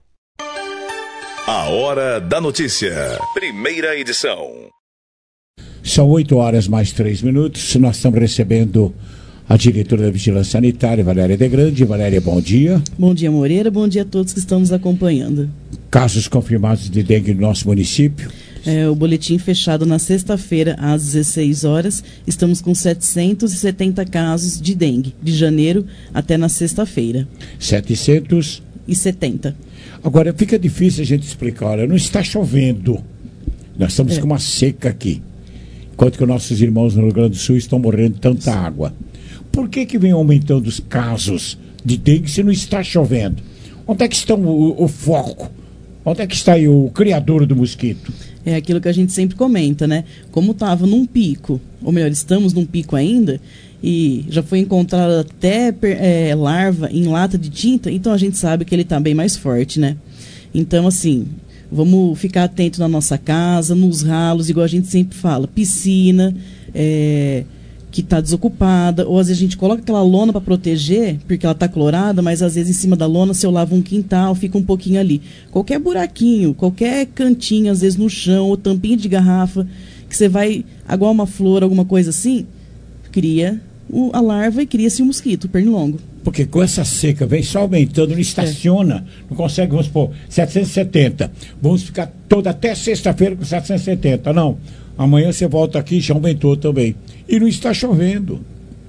[SPEAKER 8] A Hora da Notícia, primeira edição.
[SPEAKER 3] São oito horas mais três minutos. Nós estamos recebendo a diretora da Vigilância Sanitária, Valéria De Grande. Valéria, bom dia.
[SPEAKER 25] Bom dia, Moreira. Bom dia a todos que estão nos acompanhando.
[SPEAKER 3] Casos confirmados de dengue no nosso município?
[SPEAKER 25] É, o boletim fechado na sexta-feira, às dezesseis horas. Estamos com setecentos e setenta casos de dengue, de janeiro até na sexta-feira.
[SPEAKER 3] setecentos
[SPEAKER 25] e setenta.
[SPEAKER 3] Agora, fica difícil a gente explicar. Olha, não está chovendo. Nós estamos é. com uma seca aqui. Enquanto que nossos irmãos no Rio Grande do Sul estão morrendo de tanta água. Por que que vem aumentando os casos de dengue se não está chovendo? Onde é que está o, o foco? Onde é que está aí o criador do mosquito?
[SPEAKER 25] É aquilo que a gente sempre comenta, né? Como estava num pico, ou melhor, estamos num pico ainda, e já foi encontrado até é, larva em lata de tinta, então a gente sabe que ele está bem mais forte, né? Então, assim, vamos ficar atento na nossa casa, nos ralos, igual a gente sempre fala, piscina, é... que está desocupada, ou às vezes a gente coloca aquela lona para proteger, porque ela está clorada, mas às vezes em cima da lona, se eu lavo um quintal, fica um pouquinho ali. Qualquer buraquinho, qualquer cantinho, às vezes no chão, ou tampinha de garrafa, que você vai aguar uma flor, alguma coisa assim, cria o, a larva e cria-se o mosquito, o pernilongo.
[SPEAKER 3] Porque com essa seca vem só aumentando, não estaciona, é. não consegue, vamos supor, setecentos e setenta. Vamos ficar toda até sexta-feira com setecentos e setenta, não. Amanhã você volta aqui e já aumentou também. E não está chovendo.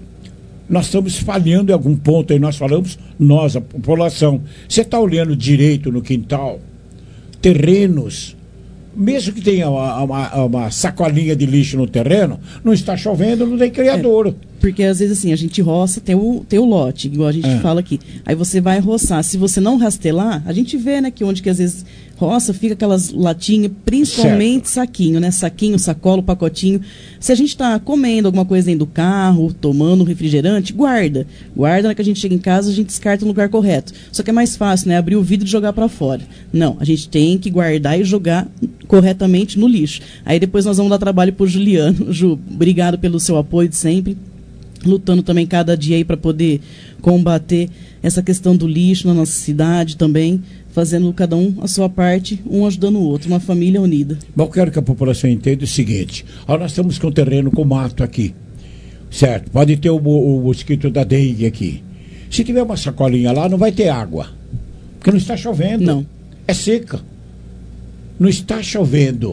[SPEAKER 3] Nós estamos falhando em algum ponto aí, nós falamos, nós, a população. Você está olhando direito no quintal, terrenos, mesmo que tenha uma, uma, uma sacolinha de lixo no terreno, não está chovendo, não tem criadouro.
[SPEAKER 25] É, porque às vezes assim, a gente roça, tem o, tem o lote, igual a gente é. fala aqui. Aí você vai roçar, se você não rastelar, a gente vê, né, que onde que às vezes roça, fica aquelas latinhas, principalmente certo. saquinho, né? Saquinho, sacola, pacotinho. Se a gente está comendo alguma coisa dentro do carro, tomando um refrigerante, guarda. Guarda, na que a gente chega em casa, a gente descarta no lugar correto. Só que é mais fácil, né? Abrir o vidro e jogar para fora. Não, a gente tem que guardar e jogar corretamente no lixo. Aí depois nós vamos dar trabalho pro Juliano. Ju, obrigado pelo seu apoio de sempre. Lutando também cada dia aí para poder combater essa questão do lixo na nossa cidade também, fazendo cada um a sua parte, um ajudando o outro, uma família unida.
[SPEAKER 3] Bom, eu quero que a população entenda o seguinte, ó, nós estamos com terreno com mato aqui, certo? Pode ter o, o mosquito da dengue aqui. Se tiver uma sacolinha lá, não vai ter água, porque não está chovendo.
[SPEAKER 25] Não.
[SPEAKER 3] É seca. Não está chovendo.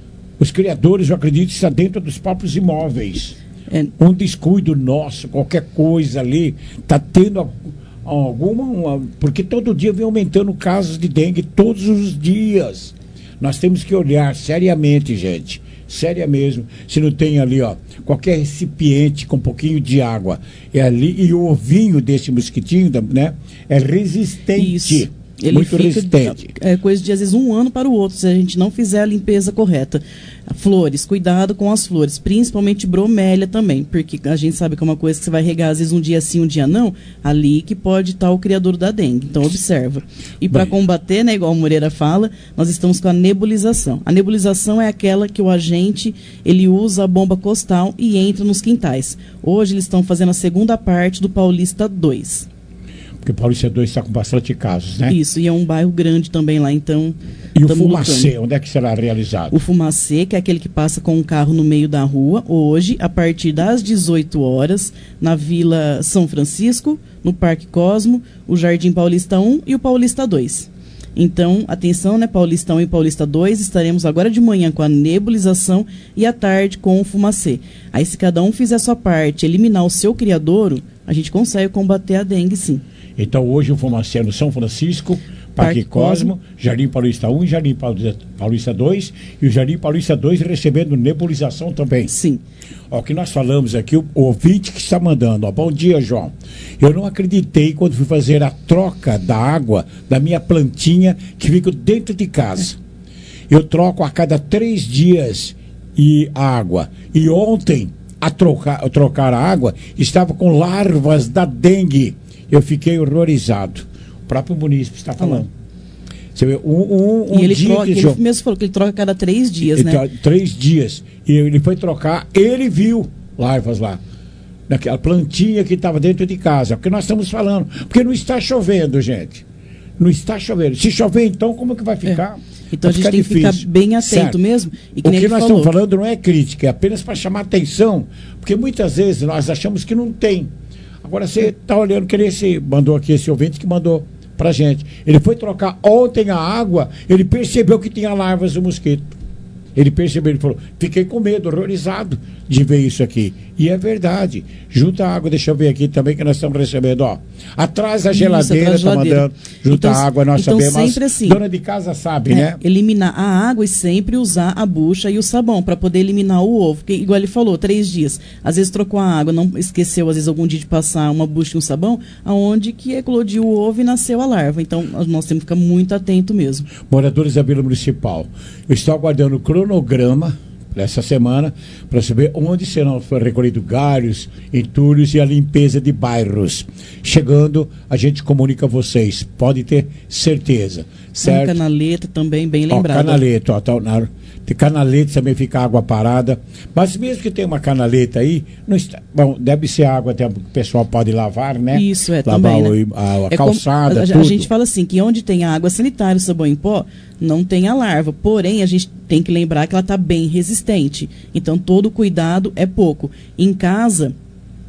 [SPEAKER 3] Os criadores, eu acredito, estão dentro dos próprios imóveis. É. Um descuido nosso, qualquer coisa ali, está tendo alguma... Uma, porque todo dia vem aumentando casos de dengue, todos os dias. Nós temos que olhar seriamente, gente, séria mesmo, se não tem ali, ó, qualquer recipiente com um pouquinho de água, é ali, e o ovinho desse mosquitinho, né, é resistente. Isso.
[SPEAKER 25] Ele
[SPEAKER 3] muito
[SPEAKER 25] fica,
[SPEAKER 3] resistente.
[SPEAKER 25] É coisa de às vezes um ano para o outro, se a gente não fizer a limpeza correta. Flores, cuidado com as flores, principalmente bromélia também, porque a gente sabe que é uma coisa que você vai regar às vezes um dia sim, um dia não, ali que pode estar o criador da dengue, então observa. E para combater, né, igual o Moreira fala, nós estamos com a nebulização. A nebulização é aquela que o agente, ele usa a bomba costal e entra nos quintais. Hoje eles estão fazendo a segunda parte do Paulista dois.
[SPEAKER 3] Porque Paulista dois está com bastante casos, né?
[SPEAKER 25] Isso, e é um bairro grande também lá, então...
[SPEAKER 3] E o Fumacê, lutando. Onde é que será realizado?
[SPEAKER 25] O Fumacê, que é aquele que passa com um carro no meio da rua, hoje, a partir das dezoito horas, na Vila São Francisco, no Parque Cosmo, o Jardim Paulista um e o Paulista dois. Então, atenção, né, Paulista um e Paulista dois, estaremos agora de manhã com a nebulização e à tarde com o Fumacê. Aí, se cada um fizer a sua parte, eliminar o seu criadouro, a gente consegue combater a dengue, sim.
[SPEAKER 3] Então hoje o Fumacê é no São Francisco, Parque, Parque Cosmo, Cosmo, Jardim Paulista um, Jardim Paulista dois e o Jardim Paulista dois recebendo nebulização também.
[SPEAKER 25] Sim.
[SPEAKER 3] Ó, o que nós falamos aqui, o ouvinte que está mandando, ó, bom dia, João. Eu não acreditei quando fui fazer a troca da água da minha plantinha que fica dentro de casa. Eu troco a cada três dias e a água. E ontem, a trocar, a trocar a água, estava com larvas da dengue. Eu fiquei horrorizado. O próprio munícipe está falando. Você vê, um, um, um
[SPEAKER 25] e ele,
[SPEAKER 3] dia
[SPEAKER 25] troca,
[SPEAKER 3] que
[SPEAKER 25] ele
[SPEAKER 3] jo...
[SPEAKER 25] mesmo falou que ele troca a cada três dias,
[SPEAKER 3] ele
[SPEAKER 25] né?
[SPEAKER 3] Troca, três dias. E ele foi trocar, ele viu larvas lá. Naquela plantinha que estava dentro de casa. Porque nós estamos falando. Porque não está chovendo, gente. Não está chovendo. Se chover, então, como que vai ficar?
[SPEAKER 25] É. Então vai a gente tem difícil. que ficar bem atento, certo, mesmo. E que
[SPEAKER 3] o que nós
[SPEAKER 25] falou.
[SPEAKER 3] estamos falando não é crítica, é apenas para chamar atenção. Porque muitas vezes nós achamos que não tem. Agora você está olhando que ele se mandou aqui, esse ouvinte que mandou pra gente. Ele foi trocar ontem a água, ele percebeu que tinha larvas do mosquito. Ele percebeu, ele falou, fiquei com medo, horrorizado de ver isso aqui. E é verdade. Junta a água, deixa eu ver aqui também que nós estamos recebendo, ó. Atrás da geladeira, está mandando. Junta
[SPEAKER 25] então,
[SPEAKER 3] a água, nós
[SPEAKER 25] então
[SPEAKER 3] sabemos.
[SPEAKER 25] Sempre assim,
[SPEAKER 3] dona de casa sabe,
[SPEAKER 25] é,
[SPEAKER 3] né?
[SPEAKER 25] Eliminar a água e sempre usar a bucha e o sabão para poder eliminar o ovo. Porque, igual ele falou, três dias. Às vezes trocou a água, não esqueceu, às vezes, algum dia de passar uma bucha e um sabão, aonde que eclodiu o ovo e nasceu a larva. Então, nós temos que ficar muito atento mesmo.
[SPEAKER 3] Moradores da Vila Municipal, eu estou aguardando o cronograma essa semana para saber onde serão recolhidos galhos, entulhos e a limpeza de bairros. Chegando, a gente comunica a vocês, pode ter certeza, certo?
[SPEAKER 25] Uma canaleta também, bem lembrado.
[SPEAKER 3] Ó, canaleta, ó, tá, na, tem canaleta também, fica água parada, mas mesmo que tenha uma canaleta aí, não está, bom, deve ser água até que o pessoal pode lavar, né?
[SPEAKER 25] Isso, é,
[SPEAKER 3] lavar
[SPEAKER 25] também,
[SPEAKER 3] o,
[SPEAKER 25] né?
[SPEAKER 3] a, a
[SPEAKER 25] é
[SPEAKER 3] calçada,
[SPEAKER 25] como, a,
[SPEAKER 3] tudo.
[SPEAKER 25] A gente fala assim, que onde tem água sanitária, o sabão em pó, não tem a larva, porém a gente tem que lembrar que ela está bem resistente, então todo cuidado é pouco. Em casa,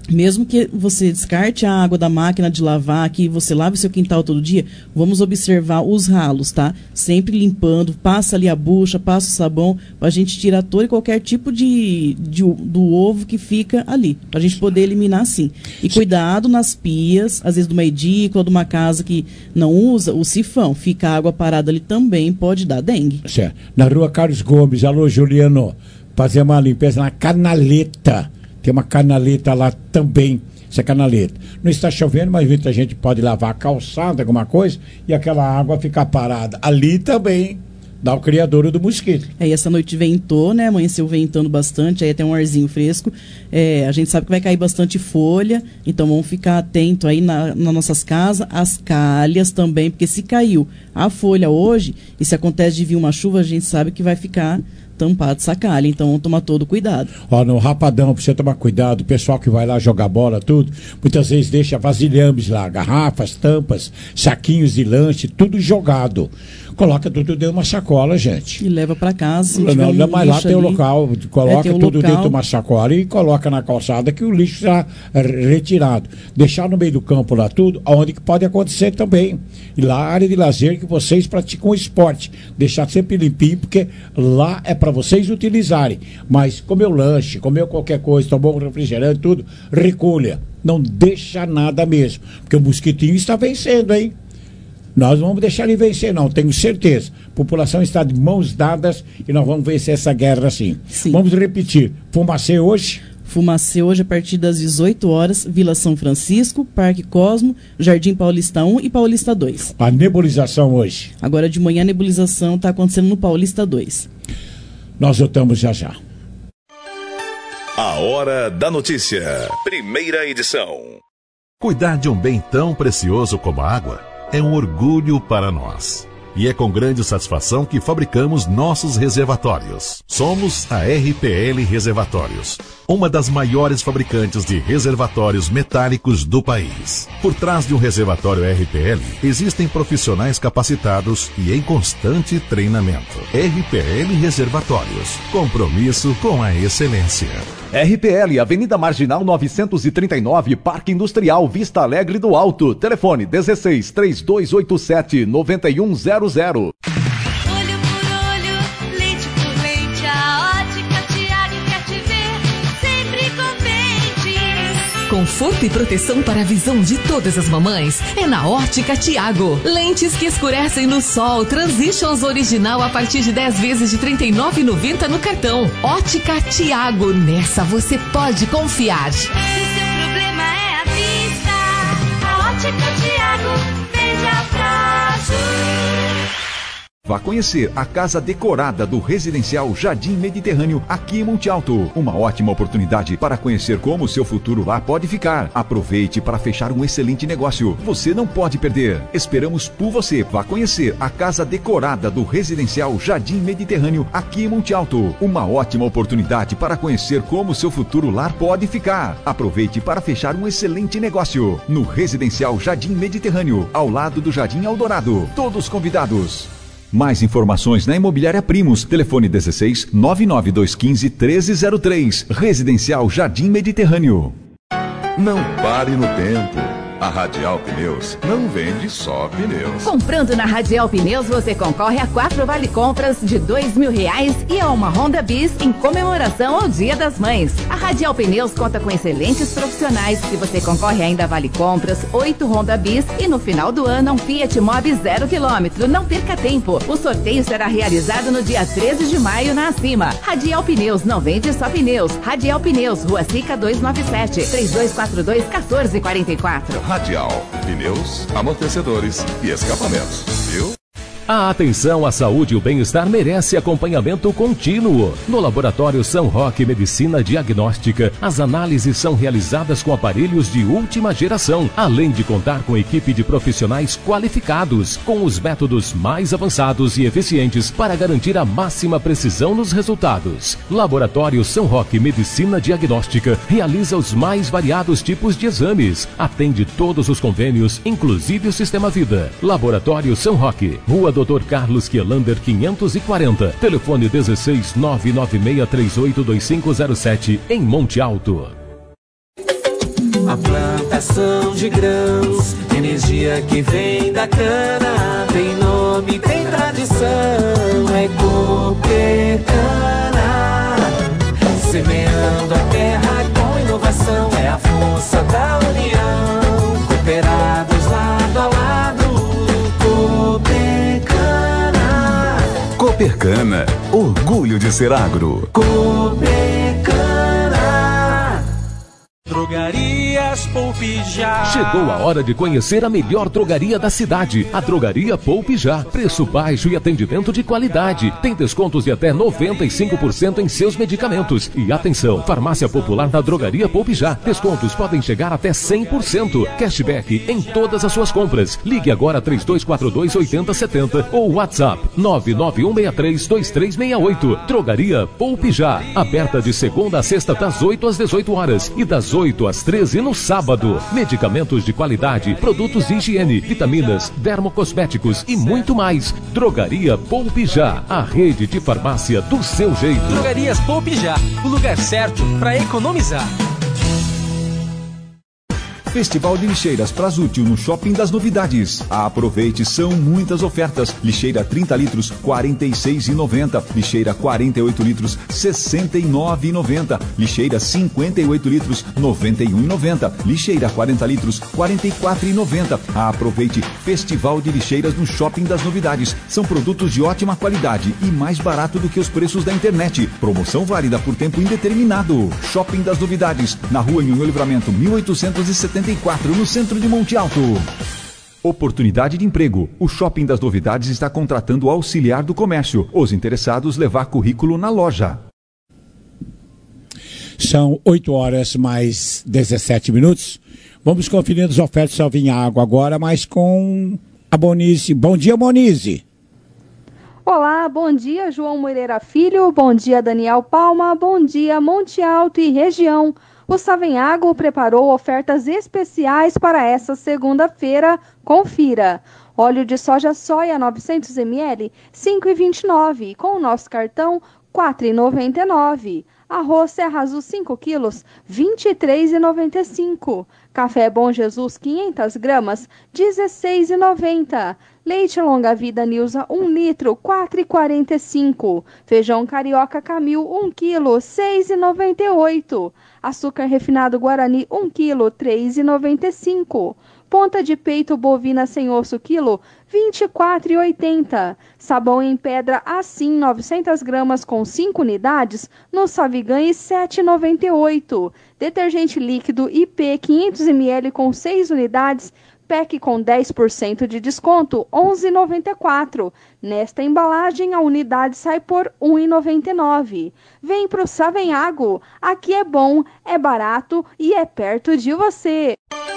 [SPEAKER 25] Mesmo que você descarte a água da máquina de lavar, que você lave seu quintal todo dia, vamos observar os ralos, tá? Sempre limpando, passa ali a bucha, passa o sabão, pra gente tirar todo e qualquer tipo de, de do ovo que fica ali, pra gente poder eliminar sim. E cuidado nas pias, às vezes de uma edícula, de uma casa que não usa, o sifão, fica água parada ali também, pode dar dengue.
[SPEAKER 3] Certo. Na rua Carlos Gomes, alô Juliano, fazer uma limpeza na canaleta. Tem uma canaleta lá também, essa canaleta. Não está chovendo, mas muita gente pode lavar a calçada, alguma coisa, e aquela água ficar parada. Ali também dá o criadouro do mosquito.
[SPEAKER 25] É, e essa noite ventou, né? Amanheceu ventando bastante, aí tem um arzinho fresco. É, a gente sabe que vai cair bastante folha, então vamos ficar atento aí na, nas nossas casas, as calhas também, porque se caiu a folha hoje, e se acontece de vir uma chuva, a gente sabe que vai ficar tampado essa calha, então vamos tomar todo cuidado.
[SPEAKER 3] Ó, no Rapadão, pra você tomar cuidado, o pessoal que vai lá jogar bola, tudo, muitas vezes deixa vasilhames lá, garrafas, tampas, saquinhos de lanche, tudo jogado. Coloca tudo dentro de uma sacola, gente.
[SPEAKER 25] E leva para casa. Se
[SPEAKER 3] não,
[SPEAKER 25] tiver
[SPEAKER 3] não,
[SPEAKER 25] um
[SPEAKER 3] mas lá tem o
[SPEAKER 25] ali,
[SPEAKER 3] local, coloca
[SPEAKER 25] é, um
[SPEAKER 3] tudo
[SPEAKER 25] local.
[SPEAKER 3] dentro de uma sacola e coloca na calçada que o lixo será retirado. Deixar no meio do campo lá tudo, onde que pode acontecer também. E lá a área de lazer que vocês praticam esporte. Deixar sempre limpinho, porque lá é para vocês utilizarem. Mas comeu lanche, comeu qualquer coisa, tomou um refrigerante, tudo, recolha. Não deixa nada mesmo. Porque o mosquitinho está vencendo, hein? Nós não vamos deixar ele vencer, não, tenho certeza. A população está de mãos dadas e nós vamos vencer essa guerra assim.
[SPEAKER 25] Sim.
[SPEAKER 3] Vamos repetir. Fumacê hoje?
[SPEAKER 25] Fumacê hoje a partir das dezoito horas, Vila São Francisco, Parque Cosmo, Jardim Paulista um e Paulista dois.
[SPEAKER 3] A nebulização hoje?
[SPEAKER 25] Agora de manhã a nebulização está acontecendo no Paulista dois.
[SPEAKER 3] Nós voltamos já já.
[SPEAKER 8] A Hora da Notícia. Primeira edição.
[SPEAKER 6] Cuidar de um bem tão precioso como a água é um orgulho para nós. E é com grande satisfação que fabricamos nossos reservatórios. Somos a R P L Reservatórios, uma das maiores fabricantes de reservatórios metálicos do país. Por trás de um reservatório R P L, existem profissionais capacitados e em constante treinamento. R P L Reservatórios, compromisso com a excelência.
[SPEAKER 10] R P L, Avenida Marginal novecentos e trinta e nove, Parque Industrial, Vista Alegre do Alto. Telefone dezesseis, três dois oito sete, nove um zero zero.
[SPEAKER 16] Olho por olho, leite por leite, a Ótica Tiago quer te ver sempre contente.
[SPEAKER 2] Conforto e proteção para a visão de todas as mamães é na Ótica Tiago. Lentes que escurecem no sol, Transitions original a partir de dez vezes de trinta e nove reais e noventa centavos no cartão. Ótica Tiago, nessa você pode confiar.
[SPEAKER 16] Se seu problema é a vista, a Ótica Tiago veja prazo.
[SPEAKER 5] Vá conhecer a casa decorada do Residencial Jardim Mediterrâneo, aqui em Monte Alto. Uma ótima oportunidade para conhecer como o seu futuro lá pode ficar. Aproveite para fechar um excelente negócio. Você não pode perder. Esperamos por você. Vá conhecer a casa decorada do Residencial Jardim Mediterrâneo, aqui em Monte Alto. Uma ótima oportunidade para conhecer como o seu futuro lar pode ficar. Aproveite para fechar um excelente negócio. No Residencial Jardim Mediterrâneo, ao lado do Jardim Eldorado. Todos convidados. Mais informações na Imobiliária Primos. Telefone dezesseis, nove nove dois um cinco, um três zero três. Residencial Jardim Mediterrâneo.
[SPEAKER 8] Não pare no tempo. A Radial Pneus não vende só pneus.
[SPEAKER 12] Comprando na Radial Pneus, você concorre a quatro vale compras de dois mil reais e a uma Honda Bis em comemoração ao Dia das Mães. A Radial Pneus conta com excelentes profissionais e você concorre ainda a vale compras, oito Honda Bis e no final do ano um Fiat Mobi zero quilômetro. Não perca tempo. O sorteio será realizado no dia treze de maio na Acima. Radial Pneus não vende só pneus. Radial Pneus, Rua Sica duzentos e noventa e sete, três dois quatro dois, um quatro quatro quatro.
[SPEAKER 8] Radial, pneus, amortecedores e escapamentos, viu?
[SPEAKER 17] A atenção à saúde e o bem-estar merece acompanhamento contínuo. No Laboratório São Roque Medicina Diagnóstica, as análises são realizadas com aparelhos de última geração, além de contar com equipe de profissionais qualificados, com os métodos mais avançados e eficientes para garantir a máxima precisão nos resultados. Laboratório São Roque Medicina Diagnóstica realiza os mais variados tipos de exames, atende todos os convênios, inclusive o Sistema Vida. Laboratório São Roque, Rua doutor Carlos Kielander quinhentos e quarenta, telefone dezesseis, nove nove seis três oito dois cinco zero sete, em Monte Alto.
[SPEAKER 7] a plantação de grãos, energia que vem da cana, tem nome, tem tradição, é Coopercana. Semeando a terra com inovação, é a força da união, cooperados lado a lado, Coopercana.
[SPEAKER 9] Coopercana, orgulho de ser agro.
[SPEAKER 7] Coopercana. Drogarias Poupe Já.
[SPEAKER 17] Chegou a hora de conhecer a melhor drogaria da cidade, a Drogaria Poupe Já. Preço baixo e atendimento de qualidade. Tem descontos de até noventa e cinco por cento em seus medicamentos. E atenção, farmácia popular da Drogaria Poupe Já. Descontos podem chegar até cem por cento. Cashback em todas as suas compras. Ligue agora três dois quatro dois, oito zero sete zero ou WhatsApp nove nove um seis três, dois três seis oito. Drogaria Poupe Já. Aberta de segunda a sexta das oito às dezoito horas e das oito às treze no sábado. Medicamentos de qualidade, produtos de higiene, vitaminas, dermocosméticos e muito mais. Drogaria Poupe Já, a rede de farmácia do seu jeito.
[SPEAKER 11] Drogarias Poupe Já, o lugar certo para economizar.
[SPEAKER 5] Festival de Lixeiras Prasútil no Shopping das Novidades. Aproveite, são muitas ofertas. Lixeira trinta litros, quarenta e seis reais e noventa centavos. Lixeira quarenta e oito litros, sessenta e nove reais e noventa centavos. Lixeira cinquenta e oito litros, noventa e um reais e noventa centavos. Lixeira quarenta litros, quarenta e quatro reais e noventa centavos. Aproveite, Festival de Lixeiras no Shopping das Novidades. São produtos de ótima qualidade e mais barato do que os preços da internet. Promoção válida por tempo indeterminado. Shopping das Novidades, na rua Nhonhô Livramento, mil oitocentos e setenta e quatro, no centro de Monte Alto. Oportunidade de emprego. O Shopping das Novidades está contratando auxiliar do comércio. Os interessados levar currículo na loja.
[SPEAKER 3] São oito horas mais dezessete minutos. Vamos conferir as ofertas Salvinha Água agora, mas com a Bonise. Bom dia, Bonise.
[SPEAKER 13] Olá, bom dia, João Moreira Filho. Bom dia, Daniel Palma. Bom dia, Monte Alto e região. O Savenhago preparou ofertas especiais para essa segunda-feira. Confira. Óleo de soja soia novecentos mililitros, cinco reais e vinte e nove centavos. Com o nosso cartão, quatro reais e noventa e nove centavos. Arroz Serra Azul cinco quilos, vinte e três reais e noventa e cinco centavos. Café Bom Jesus quinhentas gramas, dezesseis reais e noventa centavos. Leite Longa Vida Nilza um litro, quatro reais e quarenta e cinco centavos. Feijão Carioca Camil um quilo, seis reais e noventa e oito centavos. Açúcar refinado Guarani um quilo, três reais e noventa e cinco centavos. Ponta de peito bovina sem osso quilo, vinte e quatro reais e oitenta centavos. Sabão em pedra Assim novecentas gramas com cinco unidades no Savigães sete reais e noventa e oito centavos. Detergente líquido I P quinhentos mililitros com seis unidades, P E C com dez por cento de desconto, onze reais e noventa e quatro centavos. Nesta embalagem, a unidade sai por um real e noventa e nove centavos. Vem pro Savenhago. Aqui é bom, é barato e é perto de você.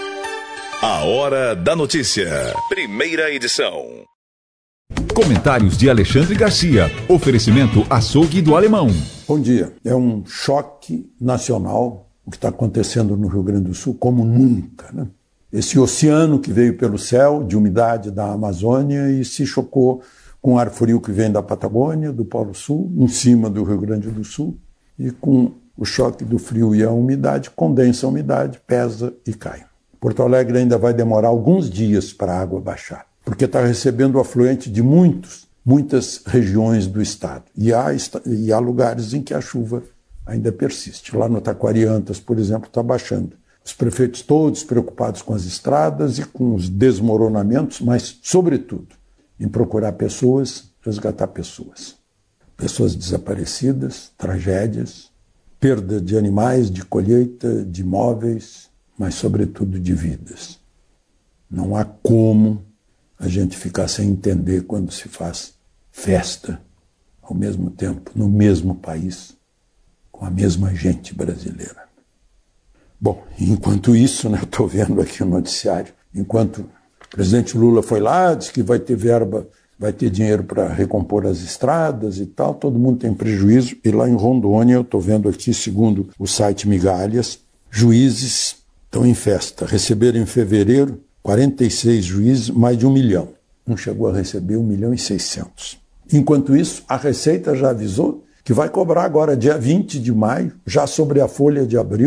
[SPEAKER 8] A Hora da Notícia. Primeira edição.
[SPEAKER 5] Comentários de Alexandre Garcia. Oferecimento Açougue do Alemão.
[SPEAKER 14] Bom dia. É um choque nacional o que está acontecendo no Rio Grande do Sul, como nunca, né? Esse oceano que veio pelo céu, de umidade da Amazônia, e se chocou com o ar frio que vem da Patagônia, do Polo Sul, em cima do Rio Grande do Sul, e com o choque do frio e a umidade, condensa a umidade, pesa e cai. Porto Alegre ainda vai demorar alguns dias para a água baixar, porque está recebendo o afluente de muitos, muitas regiões do estado. E há, e há lugares em que a chuva ainda persiste. Lá no Taquariantas, por exemplo, está baixando. Os prefeitos todos preocupados com as estradas e com os desmoronamentos, mas, sobretudo, em procurar pessoas, resgatar pessoas. Pessoas desaparecidas, tragédias, perda de animais, de colheita, de imóveis, mas, sobretudo, de vidas. Não há como a gente ficar sem entender quando se faz festa, ao mesmo tempo, no mesmo país, com a mesma gente brasileira. Bom, enquanto isso, né, estou vendo aqui o noticiário, enquanto o presidente Lula foi lá, disse que vai ter verba, vai ter dinheiro para recompor as estradas e tal, todo mundo tem prejuízo, e lá em Rondônia, eu estou vendo aqui, segundo o site Migalhas, juízes estão em festa, receberam em fevereiro quarenta e seis juízes, mais de um milhão. Um chegou a receber um milhão e seiscentos. Enquanto isso, a Receita já avisou que vai cobrar agora, dia vinte de maio, já sobre a folha de abril,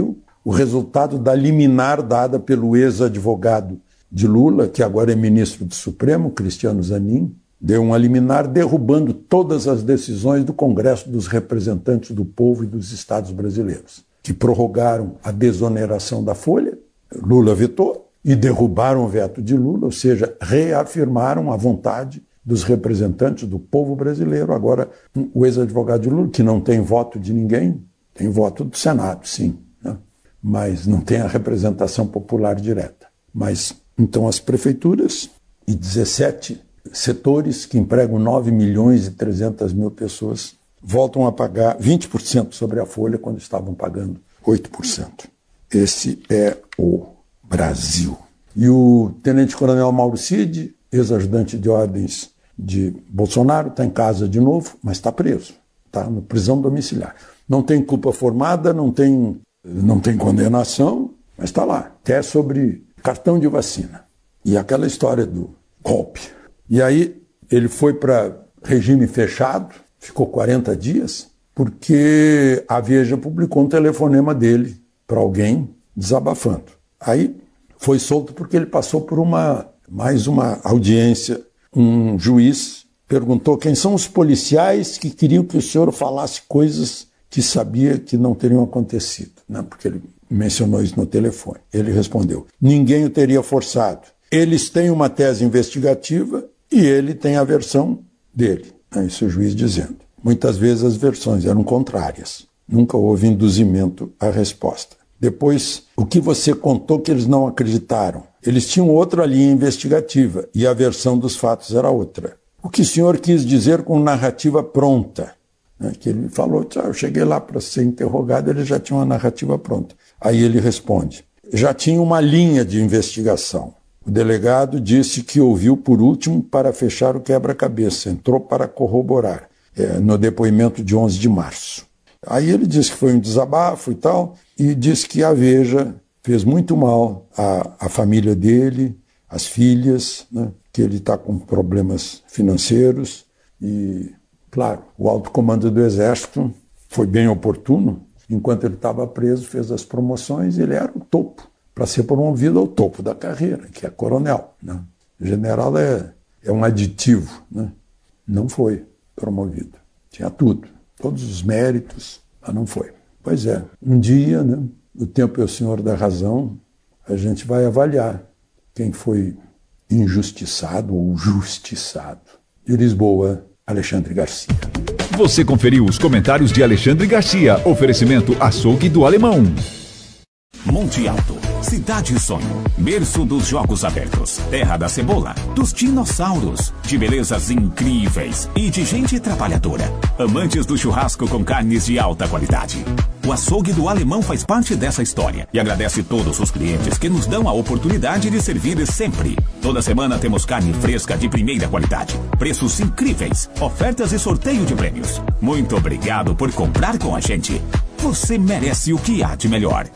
[SPEAKER 14] o resultado da liminar dada pelo ex-advogado de Lula, que agora é ministro do Supremo, Cristiano Zanin, deu uma liminar derrubando todas as decisões do Congresso dos Representantes do Povo e dos Estados brasileiros, que prorrogaram a desoneração da folha, Lula vetou, e derrubaram o veto de Lula, ou seja, reafirmaram a vontade dos representantes do povo brasileiro. Agora, o ex-advogado de Lula, que não tem voto de ninguém, tem voto do Senado, sim, né? Mas não tem a representação popular direta. Mas, então, as prefeituras e dezessete setores que empregam nove milhões e trezentas mil pessoas voltam a pagar vinte por cento sobre a folha quando estavam pagando oito por cento. Esse é o Brasil. E o tenente-coronel Mauro Cid, ex-ajudante de ordens de Bolsonaro, está em casa de novo, mas está preso, está na prisão domiciliar. Não tem culpa formada, não tem, não tem condenação, mas está lá, até sobre cartão de vacina. E aquela história do golpe. E aí ele foi para regime fechado, ficou quarenta dias, porque a Veja publicou um telefonema dele para alguém desabafando. Aí foi solto porque ele passou por uma, mais uma audiência. Um juiz perguntou quem são os policiais que queriam que o senhor falasse coisas que sabia que não teriam acontecido, né? Porque ele mencionou isso no telefone. Ele respondeu, ninguém o teria forçado. Eles têm uma tese investigativa e ele tem a versão dele. É isso o juiz dizendo. Muitas vezes as versões eram contrárias. Nunca houve induzimento à resposta. Depois, o que você contou que eles não acreditaram? Eles tinham outra linha investigativa e a versão dos fatos era outra. O que o senhor quis dizer com narrativa pronta? Né, que ele falou, eu cheguei lá para ser interrogado, ele já tinha uma narrativa pronta. Aí ele responde, já tinha uma linha de investigação. O delegado disse que ouviu por último para fechar o quebra-cabeça, entrou para corroborar, é, no depoimento de onze de março. Aí ele disse que foi um desabafo e tal, e disse que a Veja fez muito mal à, à família dele, às filhas, né, que ele está com problemas financeiros. E, claro, o alto comando do Exército foi bem oportuno. Enquanto ele estava preso, fez as promoções e ele era o topo, para ser promovido ao topo da carreira, que é coronel, né? General é, é um aditivo, né? Não foi promovido. Tinha tudo, todos os méritos, mas não foi. Pois é, um dia, né, o tempo é o senhor da razão, a gente vai avaliar quem foi injustiçado ou justiçado. De Lisboa, Alexandre Garcia.
[SPEAKER 5] Você conferiu os comentários de Alexandre Garcia. Oferecimento Açougue do Alemão.
[SPEAKER 9] Monte Alto, cidade sonho, berço dos jogos abertos, terra da cebola, dos dinossauros, de belezas incríveis e de gente trabalhadora. Amantes do churrasco com carnes de alta qualidade. O Açougue do Alemão faz parte dessa história e agradece todos os clientes que nos dão a oportunidade de servir sempre. Toda semana temos carne fresca de primeira qualidade, preços incríveis, ofertas e sorteio de prêmios. Muito obrigado por comprar com a gente. Você merece o que há de melhor.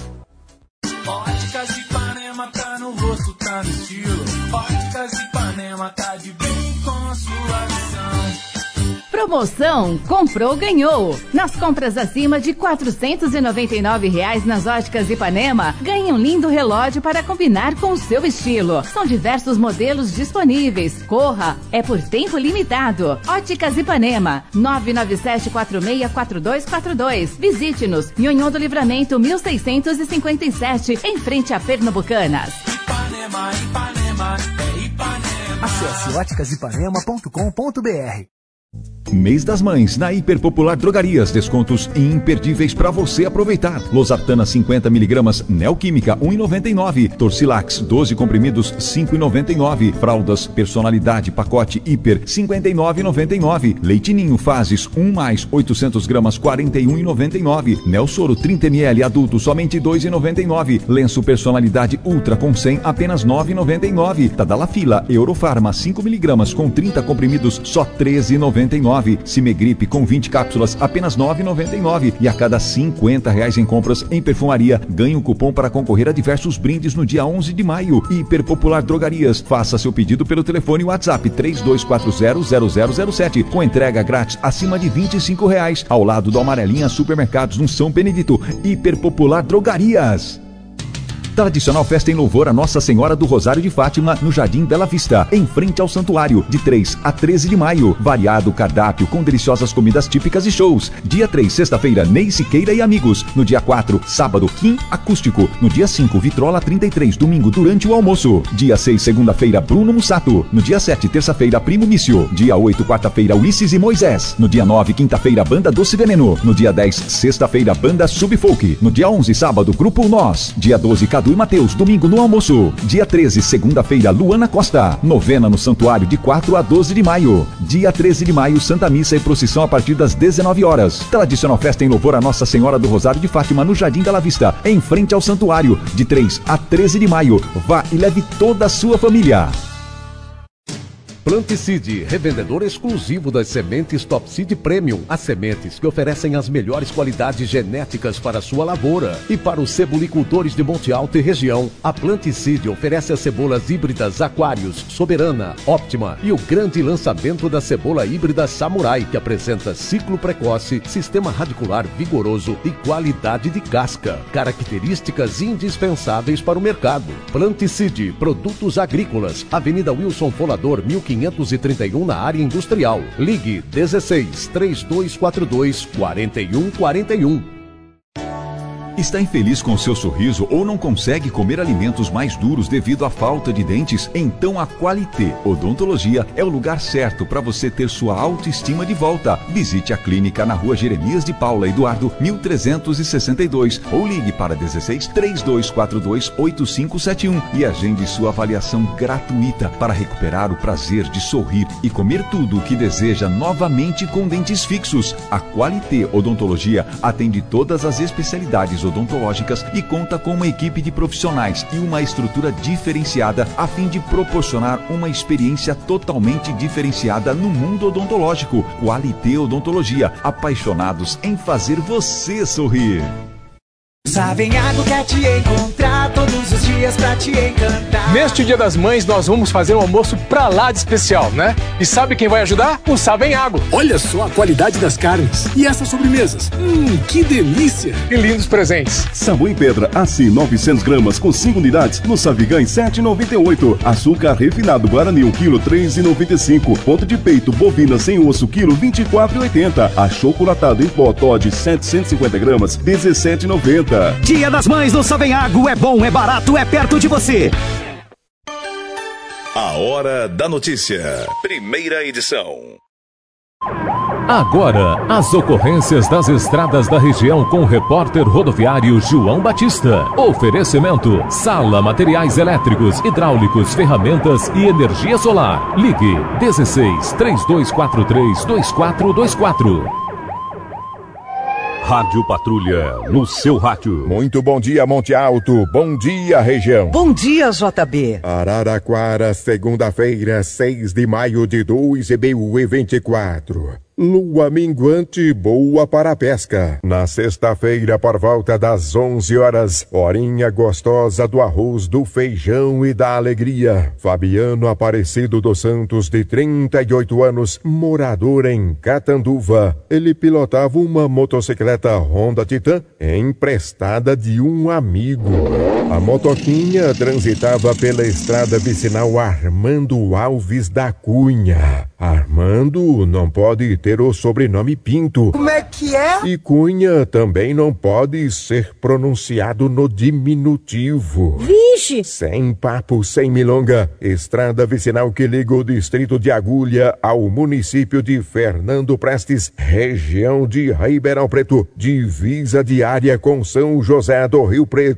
[SPEAKER 7] Óticas Ipanema tá no rosto, tá no estilo. Óticas Ipanema tá de bem com a sua visão.
[SPEAKER 12] Promoção Comprou, Ganhou. Nas compras acima de quatrocentos e noventa e nove reais nas Óticas Ipanema, ganhe um lindo relógio para combinar com o seu estilo. São diversos modelos disponíveis. Corra, é por tempo limitado. Óticas Ipanema, nove nove sete quatro seis quatro dois quatro dois. Visite-nos, Nhonhô do Livramento mil seiscentos e cinquenta e sete, em frente a Pernambucanas.
[SPEAKER 7] Ipanema, Ipanema, é Ipanema.
[SPEAKER 15] Acesse óticas ipanema ponto com ponto b r.
[SPEAKER 5] Mês das Mães, na Hiperpopular Drogarias, descontos imperdíveis para você aproveitar. Losartana cinquenta miligramas, Neoquímica um real e noventa e nove centavos. Torcilax doze comprimidos, cinco reais e noventa e nove centavos. Fraldas Personalidade pacote Hiper, cinquenta e nove reais e noventa e nove centavos. Leite Ninho Fases um mais oitocentos gramas, quarenta e um reais e noventa e nove centavos. Nelsoro trinta mililitros adulto, somente dois reais e noventa e nove centavos. Lenço Personalidade Ultra com cem, apenas nove reais e noventa e nove centavos. Tadalafila Eurofarma cinco miligramas com trinta comprimidos, só treze reais e noventa e nove centavos. noventa e nove. Cimegripe com vinte cápsulas, apenas nove reais e noventa e nove. E a cada cinquenta reais em compras em perfumaria, ganhe um cupom para concorrer a diversos brindes no dia onze de maio. Hiperpopular Drogarias. Faça seu pedido pelo telefone WhatsApp três dois quatro zero zero zero zero sete, com entrega grátis acima de vinte e cinco reais, ao lado do Amarelinha Supermercados no São Benedito. Hiperpopular Drogarias. Tradicional festa em louvor a Nossa Senhora do Rosário de Fátima, no Jardim Bela Vista, em frente ao santuário, de três a treze de maio. Variado cardápio com deliciosas comidas típicas e shows. Dia três, sexta-feira, Ney Siqueira e amigos. No dia quatro, sábado, Kim Acústico. No dia cinco, Vitrola trinta e três, domingo, durante o almoço. Dia seis, segunda-feira, Bruno Mussato. No dia sete, terça-feira, Primo Mício. Dia oito, quarta-feira, Ulisses e Moisés. No dia nove, quinta-feira, Banda Doce Veneno. No dia dez, sexta-feira, Banda Subfolk. No dia onze, sábado, Grupo Nós. Dia doze, Cadu e Mateus, domingo no almoço. Dia treze, segunda-feira, Luana Costa. Novena no Santuário de quatro a doze de maio. Dia treze de maio, Santa Missa e procissão a partir das dezenove horas. Tradicional festa em louvor a Nossa Senhora do Rosário de Fátima, no Jardim Bela Vista, em frente ao santuário, de três a treze de maio. Vá e leve toda a sua família.
[SPEAKER 10] Planticide, revendedor exclusivo das sementes Top Seed Premium. As sementes que oferecem as melhores qualidades genéticas para a sua lavoura. E para os cebolicultores de Monte Alto e região, a Planticide oferece as cebolas híbridas Aquários, Soberana, Óptima e o grande lançamento da cebola híbrida Samurai, que apresenta ciclo precoce, sistema radicular vigoroso e qualidade de casca. Características indispensáveis para o mercado. Planticide, produtos agrícolas, Avenida Wilson Folador, mil quinhentos e trinta e um, na área industrial. Ligue dezesseis, três dois quatro dois, quatro um quatro um.
[SPEAKER 5] Está infeliz com seu sorriso ou não consegue comer alimentos mais duros devido à falta de dentes? Então a Qualité Odontologia é o lugar certo para você ter sua autoestima de volta. Visite a clínica na rua Jeremias de Paula Eduardo, mil trezentos e sessenta e dois, ou ligue para dezesseis, três dois quatro dois, oito cinco sete um e agende sua avaliação gratuita para recuperar o prazer de sorrir e comer tudo o que deseja novamente com dentes fixos. A Qualité Odontologia atende todas as especialidades odontológicas e conta com uma equipe de profissionais e uma estrutura diferenciada a fim de proporcionar uma experiência totalmente diferenciada no mundo odontológico. Qualité Odontologia, apaixonados em fazer você sorrir.
[SPEAKER 4] Savenhago quer te encontrar todos os dias pra te encantar.
[SPEAKER 11] Neste Dia das Mães, nós vamos fazer um almoço pra lá de especial, né? E sabe quem vai ajudar? O Savenhago.
[SPEAKER 18] Olha só a qualidade das carnes. E essas sobremesas? Hum, que delícia!
[SPEAKER 11] E lindos presentes.
[SPEAKER 19] Sambu em pedra, assim, novecentas gramas com cinco unidades, no Savigãe sete reais e noventa e oito. Açúcar refinado Guarani, um quilo, três reais e noventa e cinco. Ponto de peito bovina sem osso, quilo, vinte e quatro reais e oitenta. Achocolatado em pó Toddy, setecentas e cinquenta gramas, dezessete reais e noventa.
[SPEAKER 20] Dia das Mães no Savenhago é bom, é barato, é perto de você.
[SPEAKER 8] A Hora da Notícia, primeira edição.
[SPEAKER 17] Agora, as ocorrências das estradas da região com o repórter rodoviário João Batista. Oferecimento: Sala Materiais Elétricos, Hidráulicos, Ferramentas e Energia Solar. Ligue dezesseis, três dois quatro três, dois quatro dois quatro.
[SPEAKER 21] Rádio Patrulha, no seu rádio.
[SPEAKER 22] Muito bom dia, Monte Alto. Bom dia, região.
[SPEAKER 26] Bom dia, J B.
[SPEAKER 22] Araraquara, segunda-feira, seis de maio de dois mil e vinte e quatro. Lua minguante boa para a pesca. Na sexta-feira, por volta das onze horas, horinha gostosa do arroz, do feijão e da alegria. Fabiano Aparecido dos Santos, de trinta e oito anos, morador em Catanduva. Ele pilotava uma motocicleta Honda Titan emprestada de um amigo. A motoquinha transitava pela estrada vicinal Armando Alves da Cunha. Armando não pode ter o sobrenome Pinto.
[SPEAKER 26] Como é que é?
[SPEAKER 22] E Cunha também não pode ser pronunciado no diminutivo.
[SPEAKER 26] Vixe!
[SPEAKER 22] Sem papo, sem milonga, estrada vicinal que liga o distrito de Agulha ao município de Fernando Prestes, região de Ribeirão Preto, divisa diária com São José do Rio Preto.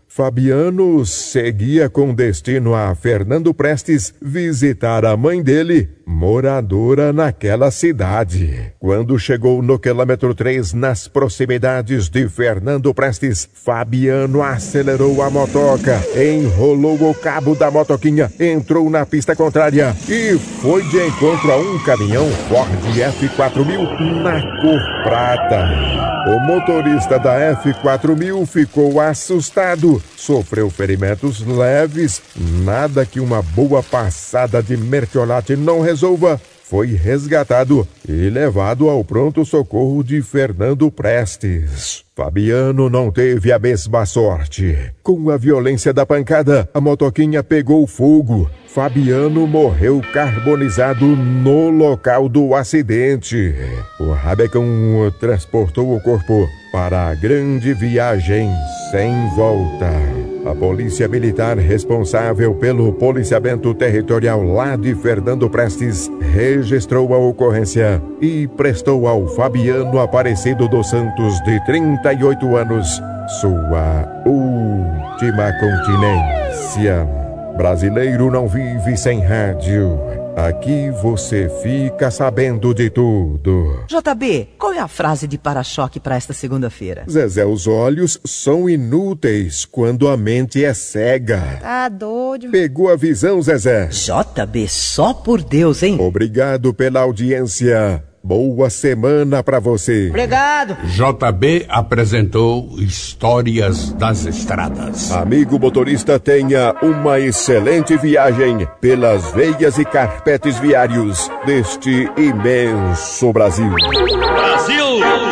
[SPEAKER 22] Fabiano seguia com destino a Fernando Prestes visitar a mãe dele, moradora naquela cidade. Quando chegou no quilômetro três, nas proximidades de Fernando Prestes, Fabiano acelerou a motoca, enrolou o cabo da motoquinha, entrou na pista contrária e foi de encontro a um caminhão Ford F quatro mil na cor prata. O motorista da F quatro mil ficou assustado, sofreu ferimentos leves, nada que uma boa passada de mertiolate não resolva. Foi resgatado e levado ao pronto-socorro de Fernando Prestes. Fabiano não teve a mesma sorte. Com a violência da pancada, a motoquinha pegou fogo. Fabiano morreu carbonizado no local do acidente. O Rabecão transportou o corpo para a grande viagem sem volta. A polícia militar responsável pelo policiamento territorial lá de Fernando Prestes registrou a ocorrência e prestou ao Fabiano Aparecido dos Santos, de trinta e oito anos, sua última continência. Brasileiro não vive sem rádio. Aqui você fica sabendo de tudo.
[SPEAKER 26] J B, qual é a frase de para-choque para esta segunda-feira?
[SPEAKER 22] Zezé, os olhos são inúteis quando a mente é cega.
[SPEAKER 26] Tá doido.
[SPEAKER 22] Pegou a visão, Zezé?
[SPEAKER 26] J B, só por Deus, hein?
[SPEAKER 22] Obrigado pela audiência. Boa semana pra você.
[SPEAKER 26] Obrigado.
[SPEAKER 1] J B apresentou Histórias das Estradas.
[SPEAKER 22] Amigo motorista, tenha uma excelente viagem pelas veias e carpetes viários deste imenso Brasil.
[SPEAKER 17] Brasil!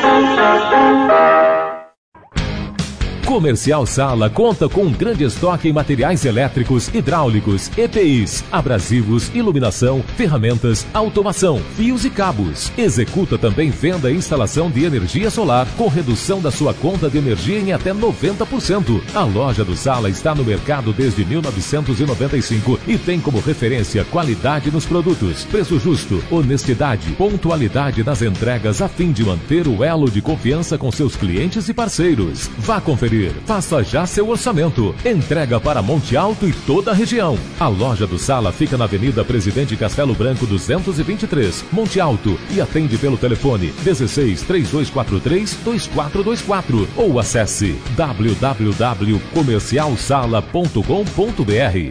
[SPEAKER 17] Comercial Sala conta com um grande estoque em materiais elétricos, hidráulicos, E P Is, abrasivos, iluminação, ferramentas, automação, fios e cabos. Executa também venda e instalação de energia solar com redução da sua conta de energia em até noventa por cento. A loja do Sala está no mercado desde mil novecentos e noventa e cinco e tem como referência qualidade nos produtos, preço justo, honestidade, pontualidade nas entregas a fim de manter o elo de confiança com seus clientes e parceiros. Vá conferir. Faça já seu orçamento. Entrega para Monte Alto e toda a região. A loja do Sala fica na Avenida Presidente Castelo Branco duzentos e vinte e três, Monte Alto, e atende pelo telefone dezesseis, três dois quatro três, dois quatro dois quatro ou acesse w w w ponto comercial sala ponto com ponto b r.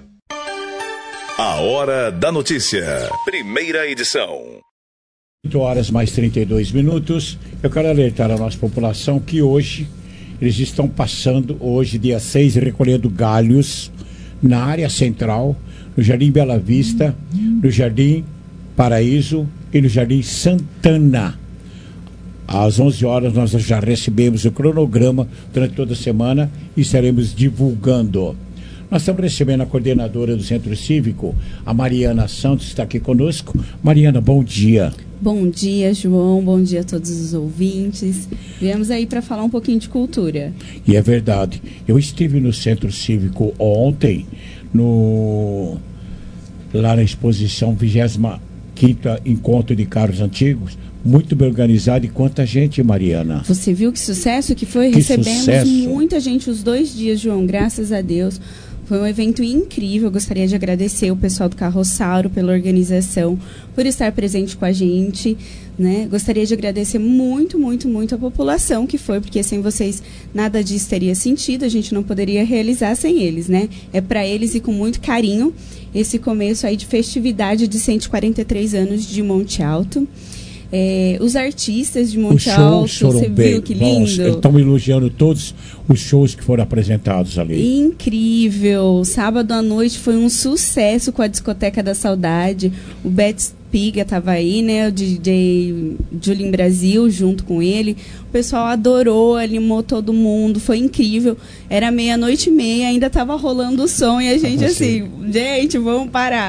[SPEAKER 8] A Hora da Notícia. Primeira edição.
[SPEAKER 3] oito horas mais trinta e dois minutos. Eu quero alertar a nossa população que hoje eles estão passando, hoje, dia seis, recolhendo galhos na área central, no Jardim Bela Vista, no Jardim Paraíso e no Jardim Santana. Às onze horas nós já recebemos o cronograma durante toda a semana e estaremos divulgando. Nós estamos recebendo a coordenadora do Centro Cívico, a Mariana Santos, está aqui conosco. Mariana, bom dia.
[SPEAKER 2] Bom dia, João. Bom dia a todos os ouvintes. Viemos aí para falar um pouquinho de cultura.
[SPEAKER 3] E é verdade. Eu estive no Centro Cívico ontem, no lá na exposição vigésima quinta Encontro de Carros Antigos. Muito bem organizado. E quanta gente, Mariana?
[SPEAKER 2] Você viu que sucesso que foi?
[SPEAKER 3] Que
[SPEAKER 2] Recebemos
[SPEAKER 3] sucesso.
[SPEAKER 2] muita gente os dois dias, João. Graças a Deus. Foi um evento incrível. Eu gostaria de agradecer o pessoal do Carrossauro pela organização, por estar presente com a gente, né? Gostaria de agradecer muito, muito, muito a população que foi, porque sem vocês nada disso teria sentido, a gente não poderia realizar sem eles, né? É para eles e com muito carinho esse começo aí de festividade de cento e quarenta e três anos de Monte Alto. É, os artistas de Monte Alto, você viu que lindo?
[SPEAKER 3] Estão elogiando todos os shows que foram apresentados ali.
[SPEAKER 2] Incrível! Sábado à noite foi um sucesso com a Discoteca da Saudade. O Betts Piga estava aí, né? O D J Julien Brasil junto com ele. O pessoal adorou, animou todo mundo, foi incrível. Era meia-noite e meia, ainda estava rolando o som e a gente assim, gente, vamos parar.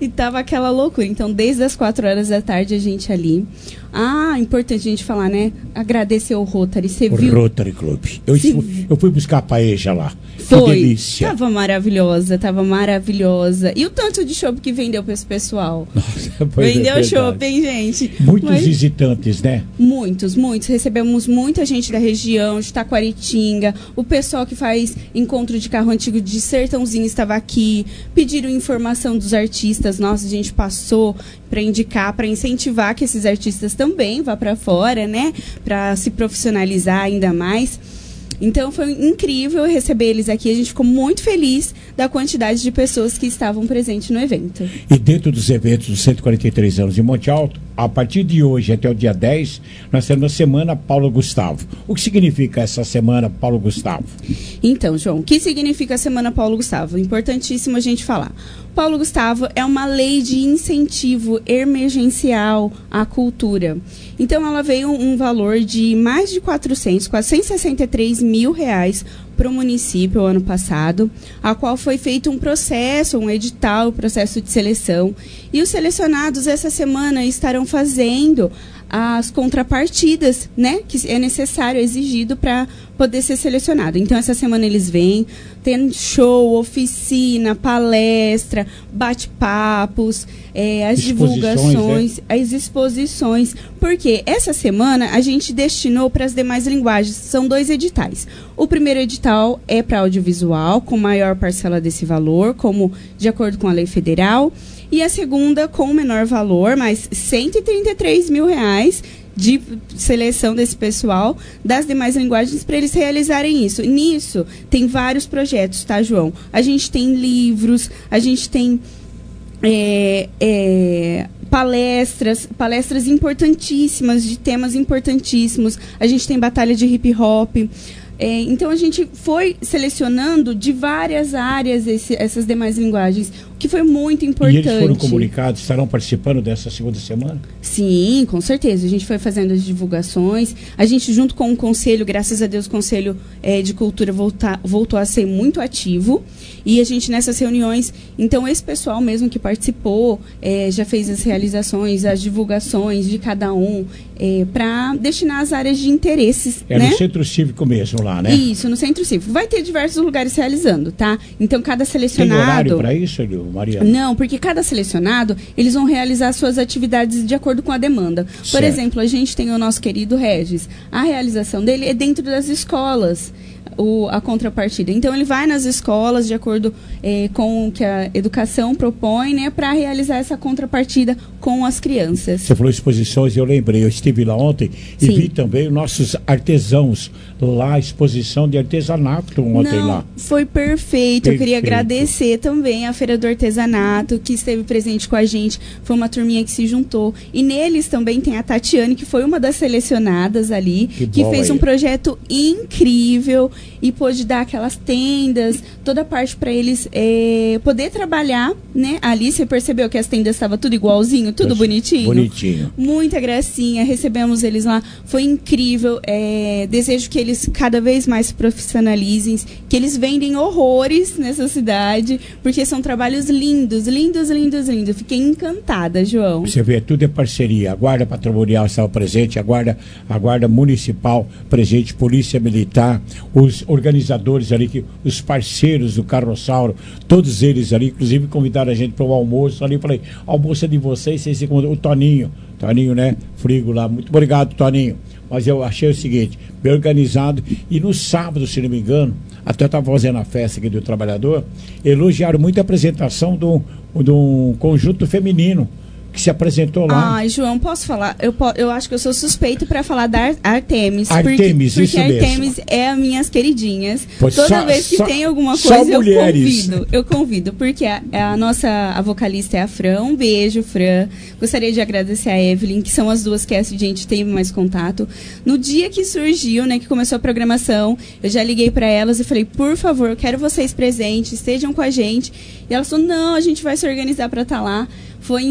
[SPEAKER 2] E tava aquela loucura. Então, desde as quatro horas da tarde, a gente ali. Ah, importante a gente falar, né? Agradecer ao Rotary. Você
[SPEAKER 3] o
[SPEAKER 2] viu?
[SPEAKER 3] Rotary Club. Eu, fui, eu fui buscar a paeja lá.
[SPEAKER 2] Foi.
[SPEAKER 3] Que delícia.
[SPEAKER 2] Tava maravilhosa, tava maravilhosa. E o tanto de chopp que vendeu pra esse pessoal?
[SPEAKER 3] Nossa,
[SPEAKER 2] vendeu
[SPEAKER 3] é
[SPEAKER 2] chopp, hein, gente?
[SPEAKER 3] Muitos
[SPEAKER 2] Mas...
[SPEAKER 3] visitantes, né?
[SPEAKER 2] Muitos, muitos. Recebemos muita gente da região, de Taquaritinga. O pessoal que faz encontro de carro antigo de Sertãozinho estava aqui. Pediram informação dos artistas. Nossa, a gente passou para indicar, para incentivar que esses artistas também vá para fora, né? Para se profissionalizar ainda mais. Então foi incrível receber eles aqui. A gente ficou muito feliz da quantidade de pessoas que estavam presentes no evento.
[SPEAKER 3] E dentro dos eventos dos cento e quarenta e três anos de Monte Alto, a partir de hoje até o dia dez, nós temos a Semana Paulo Gustavo. O que significa essa Semana Paulo Gustavo?
[SPEAKER 2] Então, João, o que significa a Semana Paulo Gustavo? Importantíssimo a gente falar. Paulo Gustavo é uma lei de incentivo emergencial à cultura. Então, ela veio um valor de mais de quatrocentos, quatrocentos e sessenta e três mil reais para o município ano passado, a qual foi feito um processo, um edital, um processo de seleção. E os selecionados essa semana estarão fazendo as contrapartidas, né, que é necessário, exigido para poder ser selecionado. Então, essa semana eles vêm, tem show, oficina, palestra, bate-papos, é, as divulgações, né? As exposições. Porque essa semana a gente destinou para as demais linguagens. São dois editais. O primeiro edital é para audiovisual, com maior parcela desse valor, como de acordo com a lei federal. E a segunda com menor valor, mas cento e trinta e três mil reais de seleção desse pessoal das demais linguagens para eles realizarem isso. E nisso tem vários projetos, tá, João? A gente tem livros, a gente tem é, é, palestras, palestras importantíssimas, de temas importantíssimos. A gente tem batalha de hip hop. É, então, a gente foi selecionando de várias áreas esse, essas demais linguagens, o que foi muito importante.
[SPEAKER 3] E eles foram comunicados, estarão participando dessa segunda semana?
[SPEAKER 2] Sim, com certeza. A gente foi fazendo as divulgações. A gente, junto com o Conselho, graças a Deus, o Conselho é, de Cultura volta, voltou a ser muito ativo. E a gente, nessas reuniões, então, esse pessoal mesmo que participou, é, já fez as realizações, as divulgações de cada um, é, para destinar as áreas de interesses.
[SPEAKER 3] É, né? No Centro Cívico mesmo lá, né?
[SPEAKER 2] Isso, no Centro Cívico. Vai ter diversos lugares realizando, tá? Então, cada selecionado...
[SPEAKER 3] Tem horário para isso, Mariana?
[SPEAKER 2] Não, porque cada selecionado, eles vão realizar suas atividades de acordo com a demanda. Por
[SPEAKER 3] Certo.
[SPEAKER 2] exemplo, a gente tem o nosso querido Regis. A realização dele é dentro das escolas. O, a contrapartida. Então, ele vai nas escolas de acordo eh, com o que a educação propõe, né, para realizar essa contrapartida com as crianças.
[SPEAKER 3] Você falou exposições, eu lembrei, eu estive lá ontem e
[SPEAKER 2] Sim.
[SPEAKER 3] vi também os nossos artesãos lá, exposição de artesanato ontem
[SPEAKER 2] Não,
[SPEAKER 3] lá.
[SPEAKER 2] Foi perfeito. perfeito, eu queria agradecer também a Feira do Artesanato, que esteve presente com a gente, foi uma turminha que se juntou, e neles também tem a Tatiane, que foi uma das selecionadas ali, que, que fez um projeto incrível, e pôde dar aquelas tendas, toda a parte para eles é, poder trabalhar, né? Ali você percebeu que as tendas estavam tudo igualzinho, tudo bonitinho.
[SPEAKER 3] Bonitinho.
[SPEAKER 2] Muita gracinha, recebemos eles lá, foi incrível. É, desejo que eles cada vez mais se profissionalizem, que eles vendem horrores nessa cidade, porque são trabalhos lindos, lindos, lindos, lindos. Fiquei encantada, João.
[SPEAKER 3] Você vê, tudo é parceria. A Guarda Patrimonial estava presente, a Guarda, a Guarda Municipal presente, Polícia Militar, os organizadores ali, que, os parceiros do Carrossauro, todos eles ali, inclusive convidaram a gente para o almoço ali. Eu falei, almoço é de vocês, vocês se o Toninho, Toninho, né? Frigo lá. Muito obrigado, Toninho. Mas eu achei o seguinte, bem organizado. E no sábado, se não me engano, até estava fazendo a festa aqui do trabalhador, elogiaram muito a apresentação de um, de um conjunto feminino que se apresentou lá.
[SPEAKER 2] Ai, João, posso falar? Eu, po eu acho que eu sou suspeito para falar da Ar Artemis.
[SPEAKER 3] Artemis,
[SPEAKER 2] porque,
[SPEAKER 3] isso
[SPEAKER 2] porque
[SPEAKER 3] mesmo.
[SPEAKER 2] Artemis é as minhas queridinhas.
[SPEAKER 3] Pois
[SPEAKER 2] Toda
[SPEAKER 3] só,
[SPEAKER 2] vez que
[SPEAKER 3] só,
[SPEAKER 2] tem alguma coisa, eu
[SPEAKER 3] mulheres.
[SPEAKER 2] convido. Eu convido, porque a, a nossa a vocalista é a Fran. Um beijo, Fran. Gostaria de agradecer a Evelyn, que são as duas que a gente teve mais contato. No dia que surgiu, né, que começou a programação, eu já liguei para elas e falei, por favor, eu quero vocês presentes, estejam com a gente. E elas falaram, não, a gente vai se organizar para estar lá. Foi ensaiada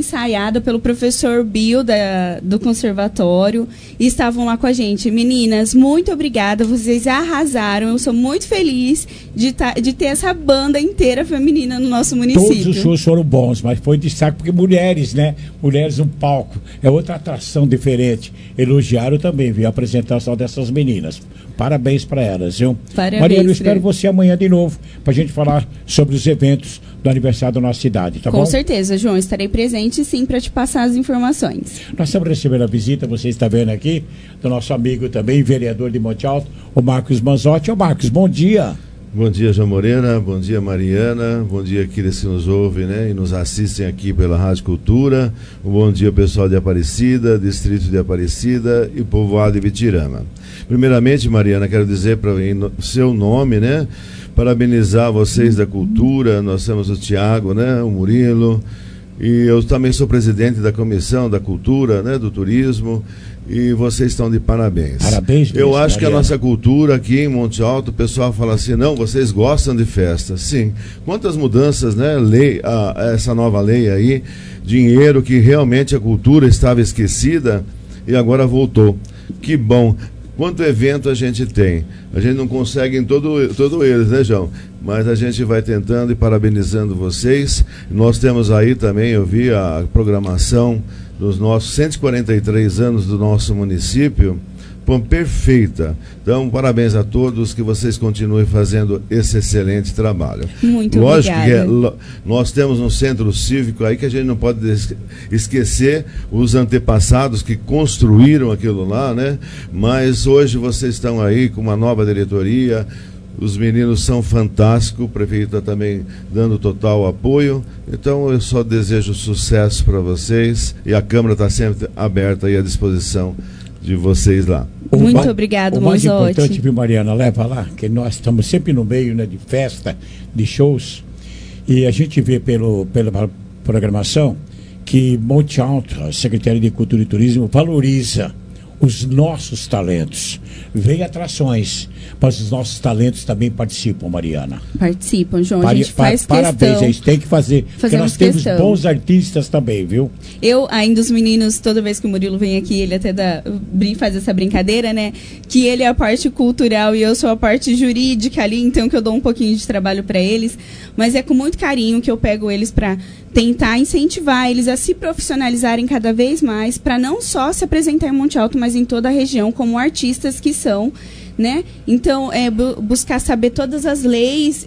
[SPEAKER 2] orientada pelo professor Bill da, do conservatório, e estavam lá com a gente. Meninas, muito obrigada, vocês arrasaram, eu sou muito feliz de, tá, de ter essa banda inteira feminina no nosso município.
[SPEAKER 3] Todos os shows foram bons, mas foi destaque porque mulheres, né? Mulheres no palco, é outra atração diferente. Elogiaram também, viu, a apresentação dessas meninas. Parabéns para elas, viu?
[SPEAKER 2] Parabéns,
[SPEAKER 3] Mariana, eu espero
[SPEAKER 2] Fred.
[SPEAKER 3] você amanhã de novo, para a gente falar sobre os eventos do aniversário da nossa cidade, tá
[SPEAKER 2] Com
[SPEAKER 3] bom?
[SPEAKER 2] Com certeza, João, estarei presente sim para te passar as informações.
[SPEAKER 3] Nós estamos recebendo a visita, você está vendo aqui, do nosso amigo também, vereador de Monte Alto, o Marcos Manzotti. Ô Marcos, bom dia.
[SPEAKER 6] Bom dia, João Moreira, bom dia, Mariana, bom dia aqueles que nos ouvem, né, e nos assistem aqui pela Rádio Cultura. Um bom dia, pessoal de Aparecida, Distrito de Aparecida e povoado de Bitirama. Primeiramente, Mariana, quero dizer para o seu nome, né, parabenizar vocês da cultura. Nós temos o Tiago, né, o Murilo, e eu também sou presidente da Comissão da Cultura, né, do Turismo, e vocês estão de parabéns.
[SPEAKER 3] Parabéns,
[SPEAKER 6] Eu
[SPEAKER 3] Luiz,
[SPEAKER 6] acho que a
[SPEAKER 3] Mariana.
[SPEAKER 6] nossa cultura aqui em Monte Alto, o pessoal fala assim, não, vocês gostam de festa. Sim. Quantas mudanças, né, lei, a, essa nova lei aí, dinheiro que realmente a cultura estava esquecida e agora voltou. Que bom. Quanto evento a gente tem? A gente não consegue em todo, todo eles, né, João? Mas a gente vai tentando e parabenizando vocês. Nós temos aí também, eu vi a programação dos nossos cento e quarenta e três anos do nosso município, pô, perfeita. Então, parabéns a todos, que vocês continuem fazendo esse excelente trabalho.
[SPEAKER 2] Muito
[SPEAKER 6] Lógico
[SPEAKER 2] obrigada.
[SPEAKER 6] que é, nós temos um centro cívico aí que a gente não pode es- esquecer os antepassados que construíram aquilo lá, né? Mas hoje vocês estão aí com uma nova diretoria. Os meninos são fantásticos, o prefeito está também dando total apoio. Então eu só desejo sucesso para vocês e a Câmara está sempre aberta aí à disposição de vocês lá.
[SPEAKER 2] Muito
[SPEAKER 3] mais-
[SPEAKER 2] obrigado,
[SPEAKER 3] O mais
[SPEAKER 2] Manzotti.
[SPEAKER 3] importante, viu, Mariana, leva lá, que nós estamos sempre no meio, né, de festa, de shows, e a gente vê pelo, pela programação que Monte Alto, a Secretaria de Cultura e Turismo, valoriza os nossos talentos. Vem atrações, mas os nossos talentos também participam, Mariana.
[SPEAKER 2] Participam, João, a
[SPEAKER 3] Pari-
[SPEAKER 2] gente faz
[SPEAKER 3] pa- Parabéns,
[SPEAKER 2] questão.
[SPEAKER 3] a gente tem que fazer, porque
[SPEAKER 2] Fazemos
[SPEAKER 3] nós temos
[SPEAKER 2] questão.
[SPEAKER 3] bons artistas também, viu?
[SPEAKER 2] Eu, ainda os meninos, toda vez que o Murilo vem aqui, ele até dá, brin- faz essa brincadeira, né? Que ele é a parte cultural e eu sou a parte jurídica ali, então que eu dou um pouquinho de trabalho para eles. Mas é com muito carinho que eu pego eles para tentar incentivar eles a se profissionalizarem cada vez mais, para não só se apresentar em Monte Alto, mas em toda a região, como artistas que são, né? Então, é bu- buscar saber todas as leis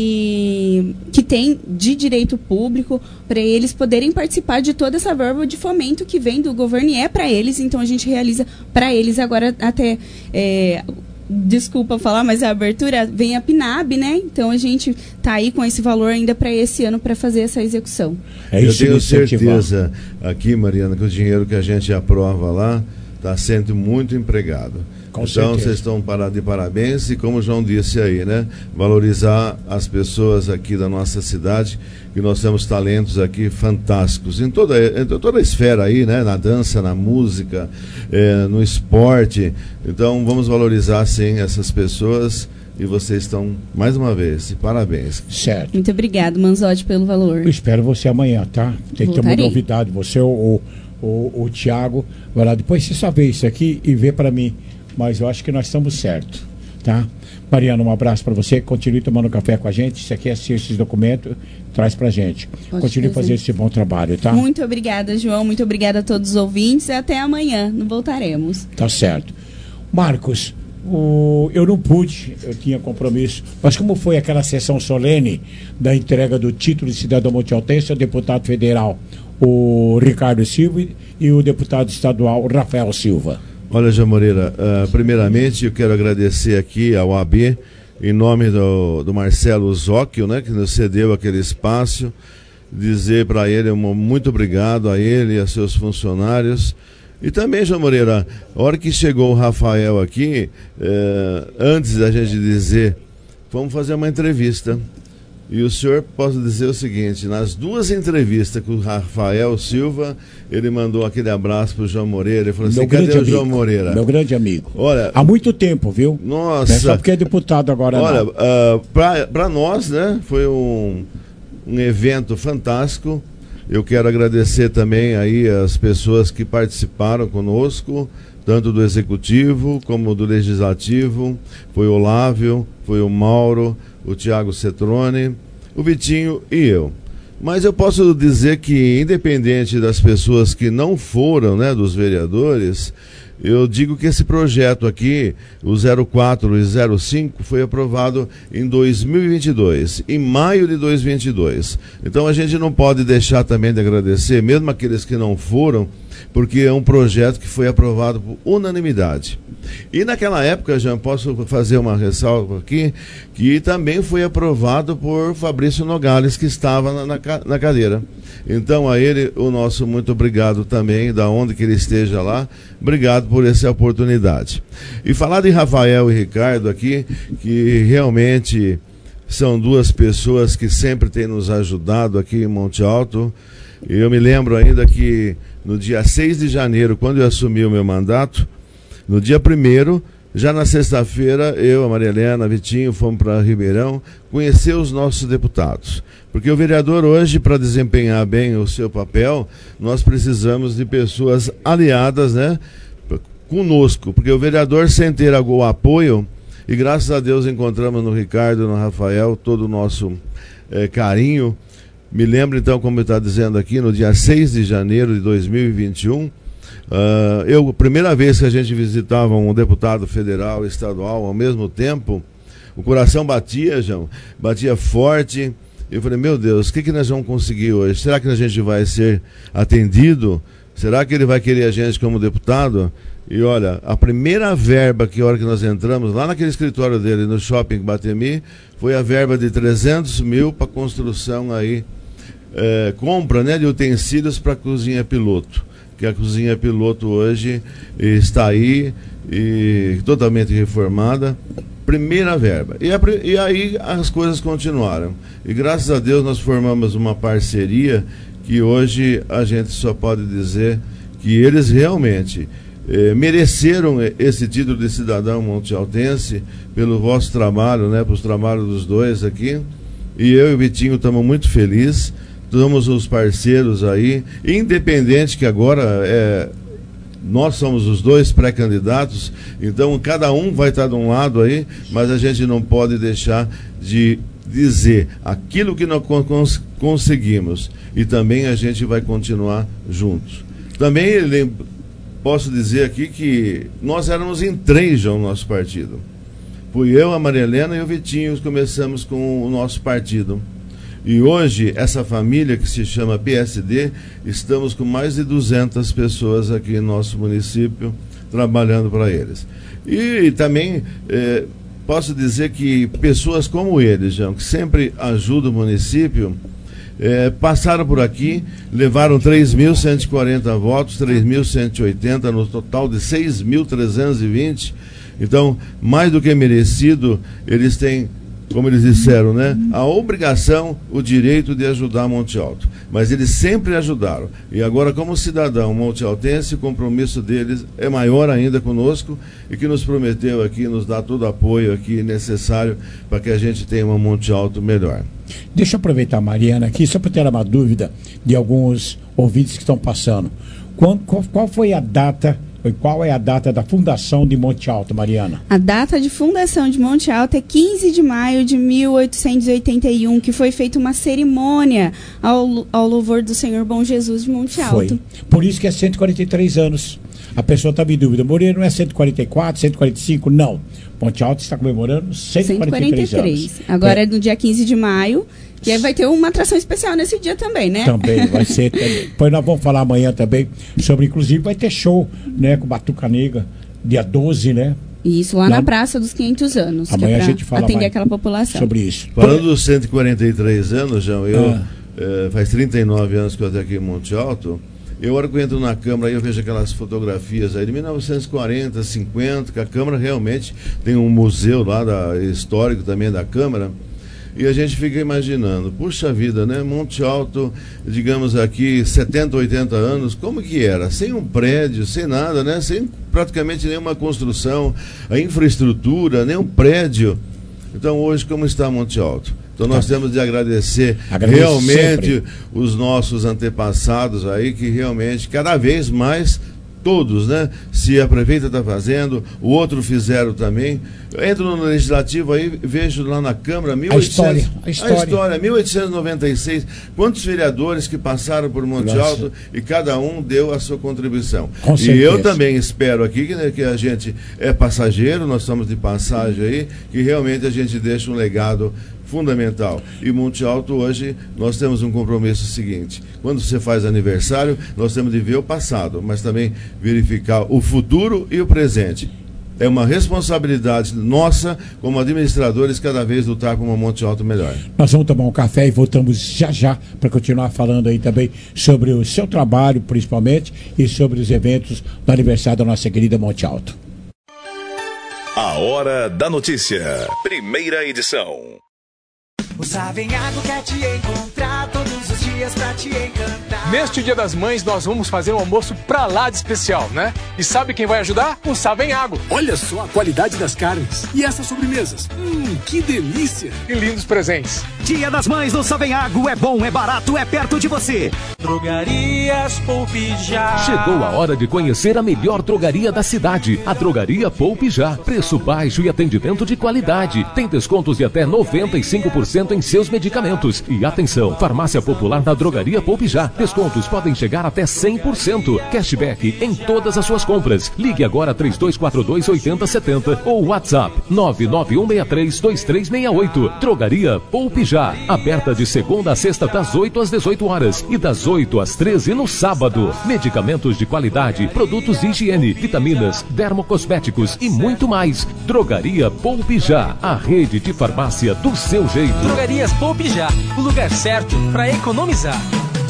[SPEAKER 2] e que tem de direito público para eles poderem participar de toda essa verba de fomento que vem do governo e é para eles. Então, a gente realiza para eles agora até... É, desculpa falar, mas a abertura vem a P N A B, né? Então a gente tá aí com esse valor ainda para esse ano para fazer essa execução.
[SPEAKER 3] É
[SPEAKER 6] Eu
[SPEAKER 3] isso,
[SPEAKER 6] tenho
[SPEAKER 3] incentivar.
[SPEAKER 6] certeza aqui, Mariana, que o dinheiro que a gente aprova lá está sendo muito empregado.
[SPEAKER 3] Com
[SPEAKER 6] então
[SPEAKER 3] certeza.
[SPEAKER 6] vocês estão para- de parabéns e, como o João disse aí, né, valorizar as pessoas aqui da nossa cidade, que nós temos talentos aqui fantásticos em toda, em toda a esfera aí, né, na dança, na música, eh, no esporte. Então vamos valorizar sim essas pessoas e vocês estão, mais uma vez, de parabéns.
[SPEAKER 3] Certo.
[SPEAKER 2] Muito obrigado, Manzotti, pelo valor.
[SPEAKER 3] Eu espero você amanhã, tá? Tem que ter uma
[SPEAKER 2] Voltarei.
[SPEAKER 3] novidade. Você, o, o, o, o Tiago, vai lá. Depois você só vê isso aqui e vê para mim. Mas eu acho que nós estamos certos, tá? Mariana, um abraço para você. Continue tomando café com a gente. Se você quer assistir esses documentos, traz pra gente.
[SPEAKER 2] Pode
[SPEAKER 3] Continue
[SPEAKER 2] fazer.
[SPEAKER 3] fazendo esse bom trabalho, tá?
[SPEAKER 2] Muito obrigada, João. Muito obrigada a todos os ouvintes. Até amanhã. Não voltaremos.
[SPEAKER 3] Tá certo. Marcos, o, eu não pude, eu tinha compromisso. Mas como foi aquela sessão solene da entrega do título de cidadão montealtense ao deputado federal, o Ricardo Silva, e o deputado estadual, o Rafael Silva?
[SPEAKER 6] Olha, João Moreira, uh, primeiramente eu quero agradecer aqui ao A B, em nome do, do Marcelo Zóquio, né, que nos cedeu aquele espaço, dizer para ele um muito obrigado a ele e a seus funcionários. E também, João Moreira, a hora que chegou o Rafael aqui, eh, antes da gente dizer, vamos fazer uma entrevista. E o senhor, posso dizer o seguinte, nas duas entrevistas com o Rafael Silva, ele mandou aquele abraço pro João Moreira, ele falou assim,
[SPEAKER 3] Meu
[SPEAKER 6] cadê
[SPEAKER 3] grande
[SPEAKER 6] o João
[SPEAKER 3] amigo,
[SPEAKER 6] Moreira?
[SPEAKER 3] Meu grande amigo.
[SPEAKER 6] Olha,
[SPEAKER 3] há muito tempo, viu?
[SPEAKER 6] Nossa.
[SPEAKER 3] Não é só porque é deputado agora,
[SPEAKER 6] olha,
[SPEAKER 3] não.
[SPEAKER 6] uh, para nós, né, foi um, um evento fantástico. Eu quero agradecer também aí as pessoas que participaram conosco, tanto do Executivo como do Legislativo. Foi o Olávio, foi o Mauro, o Tiago Cetrone, o Vitinho e eu. Mas eu posso dizer que, independente das pessoas que não foram, né, dos vereadores, eu digo que esse projeto aqui, o zero quatro e zero cinco, foi aprovado em dois mil e vinte e dois, em maio de dois mil e vinte e dois. Então a gente não pode deixar também de agradecer, mesmo aqueles que não foram, porque é um projeto que foi aprovado por unanimidade. E naquela época, já posso fazer uma ressalva aqui, que também foi aprovado por Fabrício Nogales, que estava na, na, na cadeira. Então a ele o nosso muito obrigado também, da onde que ele esteja lá, obrigado por essa oportunidade. E falar de Rafael e Ricardo aqui, que realmente são duas pessoas que sempre têm nos ajudado aqui em Monte Alto. Eu me lembro ainda que no dia seis de janeiro, quando eu assumi o meu mandato, no dia primeiro, já na sexta-feira, eu, a Maria Helena, a Vitinho, fomos para Ribeirão conhecer os nossos deputados. Porque o vereador hoje, para desempenhar bem o seu papel, nós precisamos de pessoas aliadas, né, conosco. Porque o vereador, sem ter algum apoio, e graças a Deus encontramos no Ricardo e no Rafael todo o nosso é, carinho. Me lembro então, como eu estava dizendo aqui, no dia seis de janeiro de dois mil e vinte e um, Uh, eu, a primeira vez que a gente visitava um deputado federal e estadual ao mesmo tempo, o coração batia, João, batia forte. Eu falei, meu Deus, o que, que nós vamos conseguir hoje? Será que a gente vai ser atendido? Será que ele vai querer a gente como deputado? E olha, a primeira verba que a hora que nós entramos, lá naquele escritório dele, no Shopping Guatemi, foi a verba de trezentos mil para construção aí, é, compra, né, de utensílios para a cozinha piloto. Que a cozinha piloto hoje está aí e totalmente reformada, primeira verba. E, a, e aí as coisas continuaram. E graças a Deus nós formamos uma parceria que hoje a gente só pode dizer que eles realmente eh, mereceram esse título de cidadão montealtense pelo vosso trabalho, né, pelos trabalhos dos dois aqui. E eu e o Vitinho estamos muito felizes. Somos os parceiros aí, independente que agora é, nós somos os dois pré-candidatos, então cada um vai estar de um lado aí, mas a gente não pode deixar de dizer aquilo que nós cons conseguimos e também a gente vai continuar juntos. Também posso dizer aqui que nós éramos em três já o nosso partido. Fui eu, a Maria Helena e o Vitinho, começamos com o nosso partido. E hoje, essa família que se chama P S D, estamos com mais de duzentas pessoas aqui no nosso município, trabalhando para eles. E também eh, posso dizer que pessoas como eles, João, que sempre ajudam o município, eh, passaram por aqui, levaram três mil cento e quarenta votos, três mil cento e oitenta, no total de seis mil trezentos e vinte. Então, mais do que merecido, eles têm, como eles disseram, né, a obrigação, o direito de ajudar Monte Alto. Mas eles sempre ajudaram. E agora, como cidadão montealtense, o compromisso deles é maior ainda conosco e que nos prometeu aqui, nos dá todo o apoio aqui necessário para que a gente tenha uma Monte Alto melhor.
[SPEAKER 3] Deixa eu aproveitar a Mariana aqui, só para ter uma dúvida de alguns ouvintes que estão passando. Qual, qual, qual foi a data... Qual é a data da fundação de Monte Alto, Mariana?
[SPEAKER 2] A data de fundação de Monte Alto é quinze de maio de mil oitocentos e oitenta e um, que foi feita uma cerimônia ao, ao louvor do Senhor Bom Jesus de Monte Alto.
[SPEAKER 3] Foi. Por isso que é cento e quarenta e três anos. A pessoa estava em dúvida. Moreira não é cento e quarenta e quatro, cento e quarenta e cinco? Não. Monte Alto está comemorando cento e quarenta e três, cento e quarenta e três anos.
[SPEAKER 2] Agora é. é no dia quinze de maio. E aí vai ter uma atração especial nesse dia também, né?
[SPEAKER 3] Também, vai ser. Também. Depois nós vamos falar amanhã também sobre, inclusive, vai ter show, né, com Batuca Negra, dia doze, né?
[SPEAKER 2] Isso, lá, lá na Praça dos quinhentos anos.
[SPEAKER 3] Amanhã
[SPEAKER 2] que é
[SPEAKER 3] a gente fala
[SPEAKER 2] atender
[SPEAKER 3] mais
[SPEAKER 2] aquela população.
[SPEAKER 3] Sobre isso.
[SPEAKER 6] Falando dos cento e quarenta e três anos, João, eu, ah. eh, faz trinta e nove anos que eu estou aqui em Monte Alto. Eu, hora que eu entro na Câmara, aí eu vejo aquelas fotografias aí de mil novecentos e quarenta, cinquenta, que a Câmara realmente tem um museu lá da, histórico também da Câmara. E a gente fica imaginando, puxa vida, né? Monte Alto, digamos aqui, setenta, oitenta anos, como que era? Sem um prédio, sem nada, né? Sem praticamente nenhuma construção, a infraestrutura, nem um prédio. Então hoje, como está Monte Alto? Então nós temos de agradecer
[SPEAKER 3] Agradeço
[SPEAKER 6] realmente
[SPEAKER 3] sempre.
[SPEAKER 6] os nossos antepassados aí, que realmente cada vez mais todos, né? Se a prefeita está fazendo, o outro fizeram também. Eu entro no legislativo aí, vejo lá na Câmara mil e oitocentos,
[SPEAKER 3] a história, a história.
[SPEAKER 6] a história, mil oitocentos e noventa e seis, quantos vereadores que passaram por Monte
[SPEAKER 3] Nossa.
[SPEAKER 6] Alto e cada um deu a sua contribuição.
[SPEAKER 3] Com
[SPEAKER 6] e
[SPEAKER 3] certeza.
[SPEAKER 6] eu também espero aqui que, né, que a gente é passageiro, nós estamos de passagem aí, que realmente a gente deixa um legado fundamental. E Monte Alto hoje nós temos um compromisso seguinte: quando você faz aniversário, nós temos de ver o passado, mas também verificar o futuro e o presente. É uma responsabilidade nossa, como administradores, cada vez lutar por um Monte Alto melhor.
[SPEAKER 3] Nós vamos tomar um café e voltamos já já para continuar falando aí também sobre o seu trabalho, principalmente, e sobre os eventos do aniversário da nossa querida Monte Alto.
[SPEAKER 21] A Hora da Notícia. Primeira edição.
[SPEAKER 7] O Savenhago quer te encontrar todos os dias pra te encantar.
[SPEAKER 11] Neste Dia das Mães, nós vamos fazer um almoço pra lá de especial, né? E sabe quem vai ajudar? O Savenhago.
[SPEAKER 18] Olha só a qualidade das carnes. E essas sobremesas? Hum, que delícia.
[SPEAKER 11] E lindos presentes.
[SPEAKER 20] Dia das Mães no Savenhago. É bom, é barato, é perto de você.
[SPEAKER 7] Drogarias Poupe Já.
[SPEAKER 17] Chegou a hora de conhecer a melhor drogaria da cidade. A Drogaria Poupe Já. Preço baixo e atendimento de qualidade. Tem descontos de até noventa e cinco por cento em seus medicamentos. E atenção, farmácia popular na Drogaria Poupe Já. Descontos podem chegar até cem por cento. Cashback em todas as suas compras. Ligue agora três dois quatro dois, oito zero sete zero ou WhatsApp nove nove um seis três, dois três seis oito. Drogaria Poupe Já. Aberta de segunda a sexta das oito às dezoito horas e das oito às treze no sábado. Medicamentos de qualidade, produtos de higiene, vitaminas, dermocosméticos e muito mais. Drogaria Poupe Já. A rede de farmácia do seu jeito.
[SPEAKER 13] Drogarias Poupe Já, o lugar certo para economizar.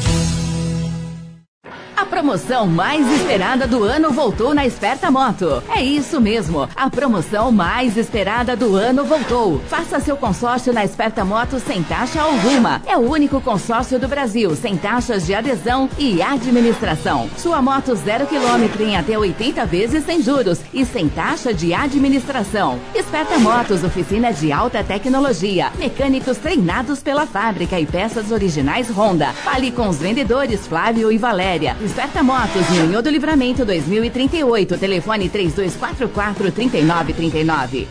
[SPEAKER 12] A promoção mais esperada do ano voltou na Esperta Moto. É isso mesmo, a promoção mais esperada do ano voltou. Faça seu consórcio na Esperta Moto sem taxa alguma. É o único consórcio do Brasil sem taxas de adesão e administração. Sua moto zero quilômetro em até oitenta vezes sem juros e sem taxa de administração. Esperta Motos, oficina de alta tecnologia, mecânicos treinados pela fábrica e peças originais Honda. Fale com os vendedores Flávio e Valéria. Esperta Motos, Ninho do Livramento dois mil e trinta e oito, telefone três dois quatro quatro, três nove três nove.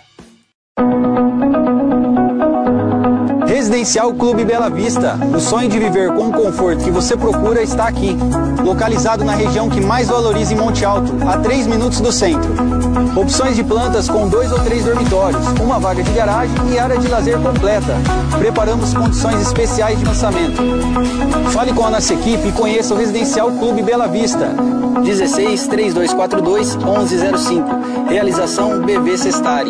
[SPEAKER 14] Residencial Clube Bela Vista. O sonho de viver com o conforto que você procura está aqui. Localizado na região que mais valoriza em Monte Alto, a três minutos do centro. Opções de plantas com dois ou três dormitórios, uma vaga de garagem e área de lazer completa. Preparamos condições especiais de lançamento. Fale com a nossa equipe e conheça o Residencial Clube Bela Vista. dezesseis, três dois quatro dois, onze zero cinco. Realização B V Sestari.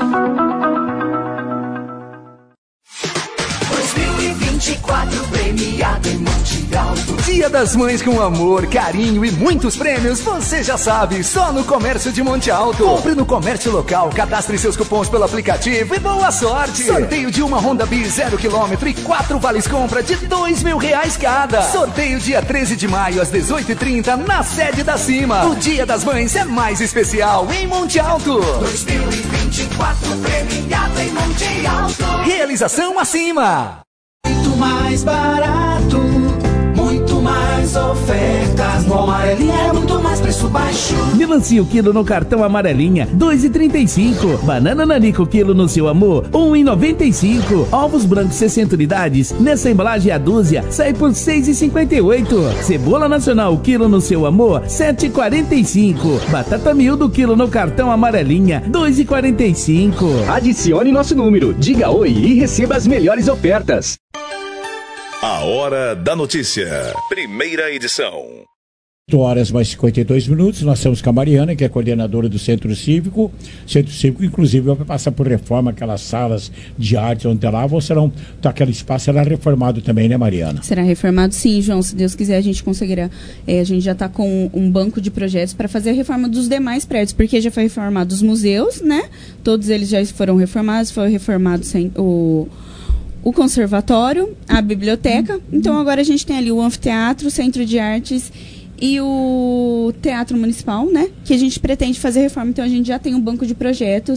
[SPEAKER 4] vinte e quatro premiado em Monte Alto.
[SPEAKER 15] Dia das Mães com amor, carinho e muitos prêmios, você já sabe, só no Comércio de Monte Alto. Compre no comércio local, cadastre seus cupons pelo aplicativo e boa sorte. Sorteio de uma Honda Bis zero quilômetro e quatro vales compra de dois mil reais cada. Sorteio dia treze de maio às dezoito e trinta na sede da Cima. O Dia das Mães é mais especial em Monte Alto.
[SPEAKER 4] dois mil e vinte e quatro premiado em Monte Alto.
[SPEAKER 15] Realização acima.
[SPEAKER 4] Muito mais barato, muito mais ofertas. No Amarelinha é muito mais preço baixo.
[SPEAKER 16] Melancia o quilo no cartão Amarelinha, dois e trinta e cinco. Banana Nanico o quilo no seu amor, um e noventa e cinco. Ovos brancos sessenta unidades, nessa embalagem a dúzia, sai por seis e cinquenta e oito. Cebola nacional o quilo no seu amor, sete e quarenta e cinco. Batata miúda o quilo no cartão Amarelinha, dois e quarenta e cinco.
[SPEAKER 23] Adicione nosso número, diga oi e receba as melhores ofertas.
[SPEAKER 21] A Hora da Notícia. Primeira edição.
[SPEAKER 3] oito horas mais cinquenta e dois minutos. Nós temos com a Mariana, que é coordenadora do Centro Cívico. Centro Cívico, inclusive, vai passar por reforma, aquelas salas de arte onde lá, ou serão, então, aquele espaço será reformado também, né, Mariana?
[SPEAKER 2] Será reformado, sim, João. Se Deus quiser, a gente conseguirá. É, a gente já está com um banco de projetos para fazer a reforma dos demais prédios, porque já foi reformado os museus, né? Todos eles já foram reformados, foi reformado sem o... o conservatório, a biblioteca. Então agora a gente tem ali o anfiteatro, o centro de artes e o teatro municipal, né? Que a gente pretende fazer reforma. Então a gente já tem um banco de projetos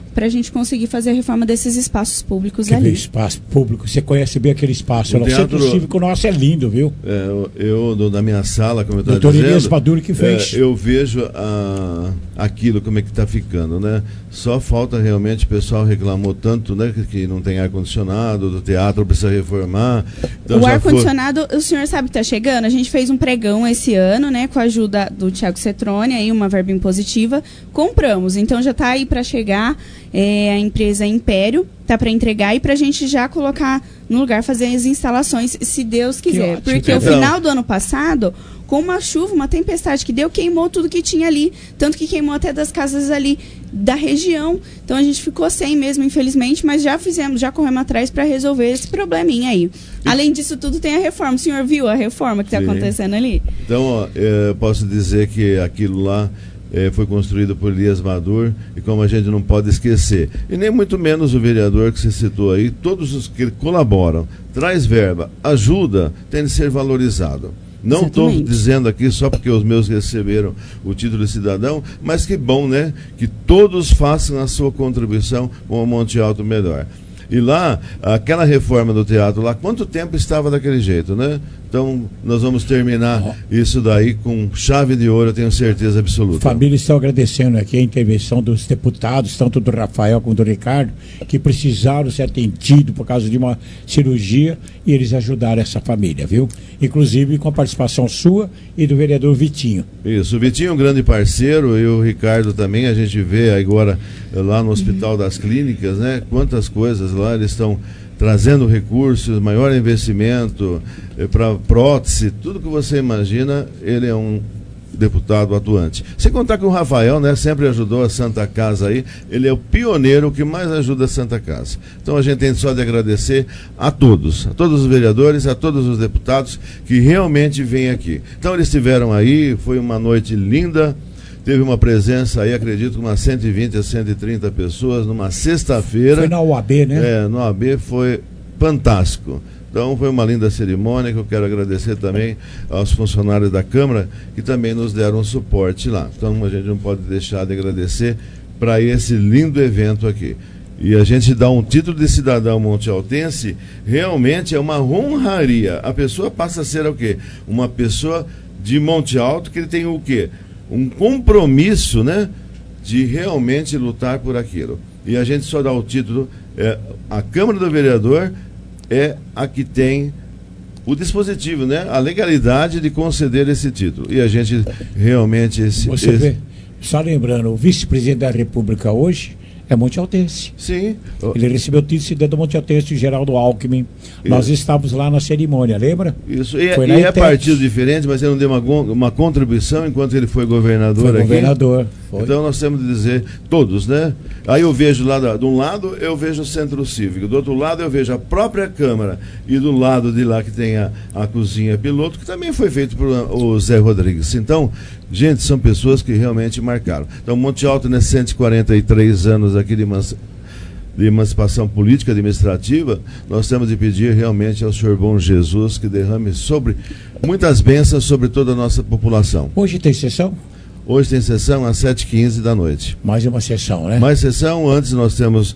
[SPEAKER 2] para a gente conseguir fazer a reforma desses espaços públicos
[SPEAKER 3] Quer
[SPEAKER 2] ali.
[SPEAKER 3] ver espaço público? Você conhece bem aquele espaço?
[SPEAKER 6] O
[SPEAKER 3] O
[SPEAKER 6] teatro-
[SPEAKER 3] Centro Cívico nosso é lindo, viu?
[SPEAKER 6] É, eu, eu, do- da minha sala, como eu estava
[SPEAKER 3] Doutor
[SPEAKER 6] dizendo,
[SPEAKER 3] Elias Maduro que fez.
[SPEAKER 6] é, eu vejo ah, aquilo como é que está ficando, né? Só falta realmente, o pessoal reclamou tanto, né, que, que não tem ar-condicionado, do teatro precisa reformar. Então
[SPEAKER 2] O
[SPEAKER 6] já
[SPEAKER 2] ar-condicionado, o senhor sabe que está chegando? A gente fez um pregão esse ano, né, com a ajuda do Tiago Cetrone, aí uma verba impositiva, compramos. Então já está aí para chegar, é, a empresa Império tá para entregar e para a gente já colocar no lugar, fazer as instalações, se Deus quiser.
[SPEAKER 3] ótimo.
[SPEAKER 2] Porque
[SPEAKER 6] Então-
[SPEAKER 2] o final do ano passado, com uma chuva, uma tempestade que deu, queimou tudo que tinha ali. Tanto que queimou até das casas ali da região. Então a gente ficou sem mesmo, infelizmente, mas já fizemos, já corremos atrás para resolver esse probleminha aí. Além disso tudo, tem a reforma. O senhor viu a reforma que está
[SPEAKER 6] Sim.
[SPEAKER 2] acontecendo ali?
[SPEAKER 6] Então, ó, é, posso dizer que aquilo lá é, foi construído por Elias Maduro, e como a gente não pode esquecer, e nem muito menos o vereador que você citou aí, todos os que colaboram, traz verba, ajuda, tem de ser valorizado. Não estou
[SPEAKER 2] Exatamente.
[SPEAKER 6] dizendo aqui só porque os meus receberam o título de cidadão, mas que bom, né? Que todos façam a sua contribuição com o Monte Alto melhor. E lá, aquela reforma do teatro lá, quanto tempo estava daquele jeito, né? Então, nós vamos terminar isso daí com chave de ouro, eu tenho certeza absoluta.
[SPEAKER 3] Família, estou agradecendo aqui a intervenção dos deputados, tanto do Rafael como do Ricardo, que precisaram ser atendidos por causa de uma cirurgia e eles ajudaram essa família, viu? Inclusive com a participação sua e do vereador Vitinho.
[SPEAKER 6] Isso, o Vitinho é um grande parceiro e o Ricardo também, a gente vê agora lá no Hospital das Clínicas, né? Quantas coisas lá eles estão trazendo recursos, maior investimento eh, para prótese, tudo que você imagina, ele é um deputado atuante. Sem contar que o Rafael, né, sempre ajudou a Santa Casa aí, ele é o pioneiro que mais ajuda a Santa Casa. Então a gente tem só de agradecer a todos, a todos os vereadores, a todos os deputados que realmente vêm aqui. Então eles estiveram aí, foi uma noite linda, teve uma presença aí, acredito, umas cento e vinte a cento e trinta pessoas numa sexta-feira.
[SPEAKER 3] Foi na U A B, né?
[SPEAKER 6] É, no U A B foi fantástico. Então foi uma linda cerimônia que eu quero agradecer também aos funcionários da Câmara que também nos deram suporte lá. Então a gente não pode deixar de agradecer para esse lindo evento aqui. E a gente dá um título de cidadão montealtense, realmente é uma honraria. A pessoa passa a ser o quê? Uma pessoa de Monte Alto que ele tem o quê? Um compromisso, né, de realmente lutar por aquilo. E a gente só dá o título, é, a Câmara do Vereador é a que tem o dispositivo, né, a legalidade de conceder esse título. E a gente realmente... Esse,
[SPEAKER 3] Você
[SPEAKER 6] esse...
[SPEAKER 3] vê, só lembrando, o vice-presidente da República hoje é montealtense.
[SPEAKER 6] Sim.
[SPEAKER 3] Ele recebeu o título de cidadão montealtense, Geraldo Alckmin. Nós estávamos lá na cerimônia, lembra?
[SPEAKER 6] Isso, e,
[SPEAKER 3] Foi
[SPEAKER 6] e
[SPEAKER 3] na
[SPEAKER 6] é
[SPEAKER 3] Intex.
[SPEAKER 6] partido diferente, mas ele não deu uma, gon- uma contribuição enquanto ele foi governador
[SPEAKER 3] Foi
[SPEAKER 6] aqui.
[SPEAKER 3] governador, foi.
[SPEAKER 6] Então nós temos de dizer, todos, né? Aí eu vejo lá, da- de um lado eu vejo o Centro Cívico, do outro lado eu vejo a própria Câmara, e do lado de lá que tem a, a cozinha piloto, que também foi feito por uh, o Zé Rodrigues. Então, gente, são pessoas que realmente marcaram. Então, Monte Alto, né, cento e quarenta e três anos aqui de emanci- de emancipação política administrativa, nós temos de pedir realmente ao Senhor bom Jesus que derrame sobre muitas bênçãos sobre toda a nossa população.
[SPEAKER 3] Hoje tem sessão?
[SPEAKER 6] Hoje tem sessão às sete e quinze da noite.
[SPEAKER 3] Mais uma sessão, né?
[SPEAKER 6] Mais sessão, antes nós temos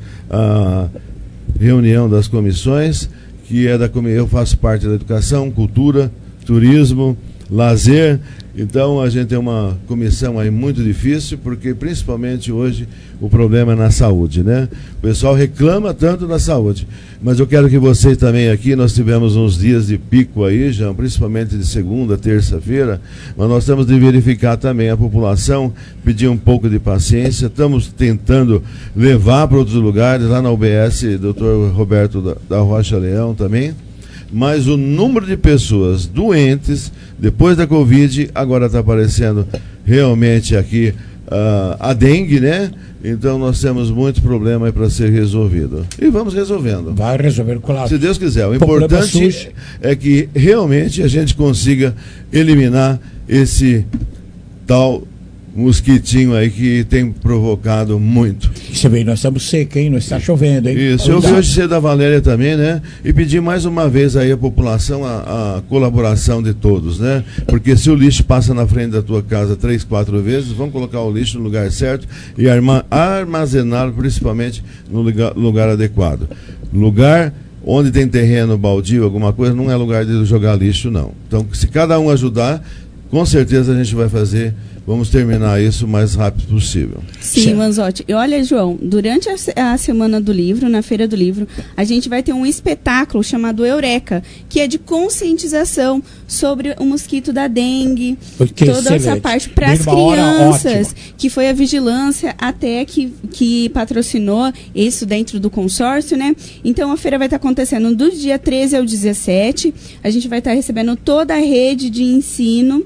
[SPEAKER 6] a reunião das comissões, que é da comi- eu faço parte da educação, cultura, turismo, lazer. Então a gente tem uma comissão aí muito difícil, porque principalmente hoje o problema é na saúde, né? O pessoal reclama tanto da saúde, mas eu quero que vocês também aqui, nós tivemos uns dias de pico aí, já, principalmente de segunda, terça-feira, mas nós temos de verificar também a população, pedir um pouco de paciência, estamos tentando levar para outros lugares, lá na U B S, doutor Roberto da, da Rocha Leão também, mas o número de pessoas doentes depois da Covid agora está aparecendo realmente aqui uh, a dengue, né? Então nós temos muito problema aí para ser resolvido. E vamos resolvendo.
[SPEAKER 3] Vai resolver, claro.
[SPEAKER 6] Se Deus quiser. O
[SPEAKER 3] Problema
[SPEAKER 6] importante
[SPEAKER 3] sujo.
[SPEAKER 6] é que realmente a gente consiga eliminar esse tal mosquitinho aí que tem provocado muito.
[SPEAKER 3] Você vê, nós estamos secos, hein? Não está chovendo, hein?
[SPEAKER 6] Isso, eu vi hoje ser da Valéria também, né? E pedir mais uma vez aí à população a, a colaboração de todos, né? Porque se o lixo passa na frente da tua casa três, quatro vezes, vamos colocar o lixo no lugar certo e arma, armazená-lo principalmente no lugar, lugar adequado. Lugar onde tem terreno baldio, alguma coisa, não é lugar de jogar lixo, não. Então, se cada um ajudar, com certeza a gente vai fazer. Vamos terminar isso o mais rápido possível.
[SPEAKER 2] Sim, Manzotti. E olha, João, durante a, a Semana do Livro, na Feira do Livro, a gente vai ter um espetáculo chamado Eureka, que é de conscientização sobre o mosquito da dengue, Porque toda excelente. essa parte para as crianças, que foi a vigilância até que, que patrocinou isso dentro do consórcio, né? Então a feira vai estar acontecendo do dia treze ao dezessete, a gente vai estar recebendo toda a rede de ensino.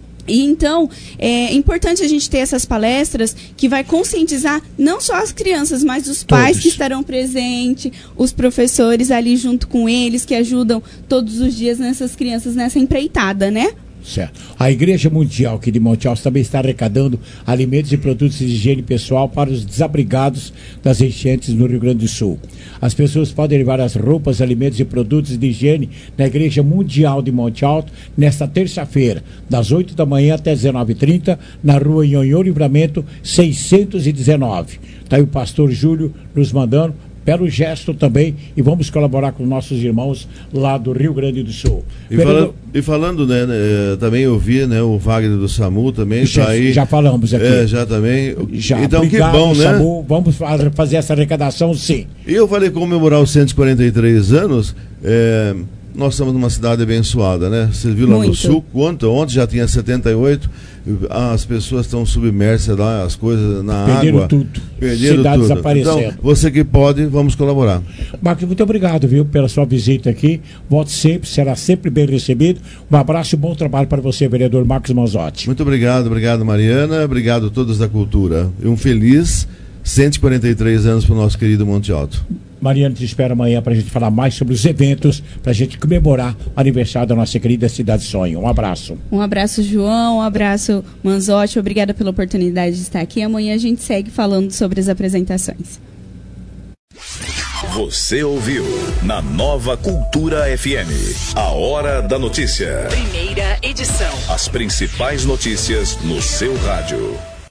[SPEAKER 2] E então, é importante a gente ter essas palestras que vai conscientizar não só as crianças, mas os pais todos. que estarão presentes, os professores ali junto com eles, que ajudam todos os dias nessas crianças nessa empreitada, né?
[SPEAKER 3] Certo. A Igreja Mundial aqui de Monte Alto também está arrecadando alimentos e produtos de higiene pessoal para os desabrigados das enchentes no Rio Grande do Sul. As pessoas podem levar as roupas, alimentos e produtos de higiene na Igreja Mundial de Monte Alto nesta terça-feira, das oito da manhã até dezenove e trinta, na rua Nhonhô Livramento seiscentos e dezenove. Está aí o pastor Júlio nos mandando. Belo gesto também, e vamos colaborar com nossos irmãos lá do Rio Grande do Sul.
[SPEAKER 6] E, Vereador... falando, e falando, né, né, também eu vi, né, o Wagner do SAMU também
[SPEAKER 3] já,
[SPEAKER 6] tá aí.
[SPEAKER 3] Já falamos aqui.
[SPEAKER 6] É, já também.
[SPEAKER 3] Já,
[SPEAKER 6] então,
[SPEAKER 3] obrigado,
[SPEAKER 6] que bom, né?
[SPEAKER 3] SAMU, vamos fazer essa arrecadação, sim.
[SPEAKER 6] E eu falei comemorar os cento e quarenta e três anos, é, nós estamos numa cidade abençoada, né? Você viu lá Muito. no sul, quanto? Ontem já tinha setenta e oito, as pessoas estão submersas lá, as coisas na
[SPEAKER 3] Perderam
[SPEAKER 6] água.
[SPEAKER 3] tudo.
[SPEAKER 6] Perderam
[SPEAKER 3] Cidades
[SPEAKER 6] tudo.
[SPEAKER 3] Aparecendo.
[SPEAKER 6] Então, você que pode, vamos colaborar.
[SPEAKER 3] Marcos, muito obrigado, viu, pela sua visita aqui. Volte sempre, será sempre bem recebido. Um abraço e bom trabalho para você, vereador Marcos Manzotti.
[SPEAKER 6] Muito obrigado, obrigado, Mariana, obrigado a todos da cultura. E um feliz cento e quarenta e três anos para o nosso querido Monte Alto.
[SPEAKER 3] Mariana te espera amanhã para a gente falar mais sobre os eventos, para a gente comemorar o aniversário da nossa querida Cidade Sonho. Um abraço.
[SPEAKER 2] Um abraço, João. Um abraço, Manzotti. Obrigada pela oportunidade de estar aqui. Amanhã a gente segue falando sobre as apresentações.
[SPEAKER 21] Você ouviu na Nova Cultura F M. A Hora da Notícia.
[SPEAKER 12] Primeira edição.
[SPEAKER 21] As principais notícias no seu rádio.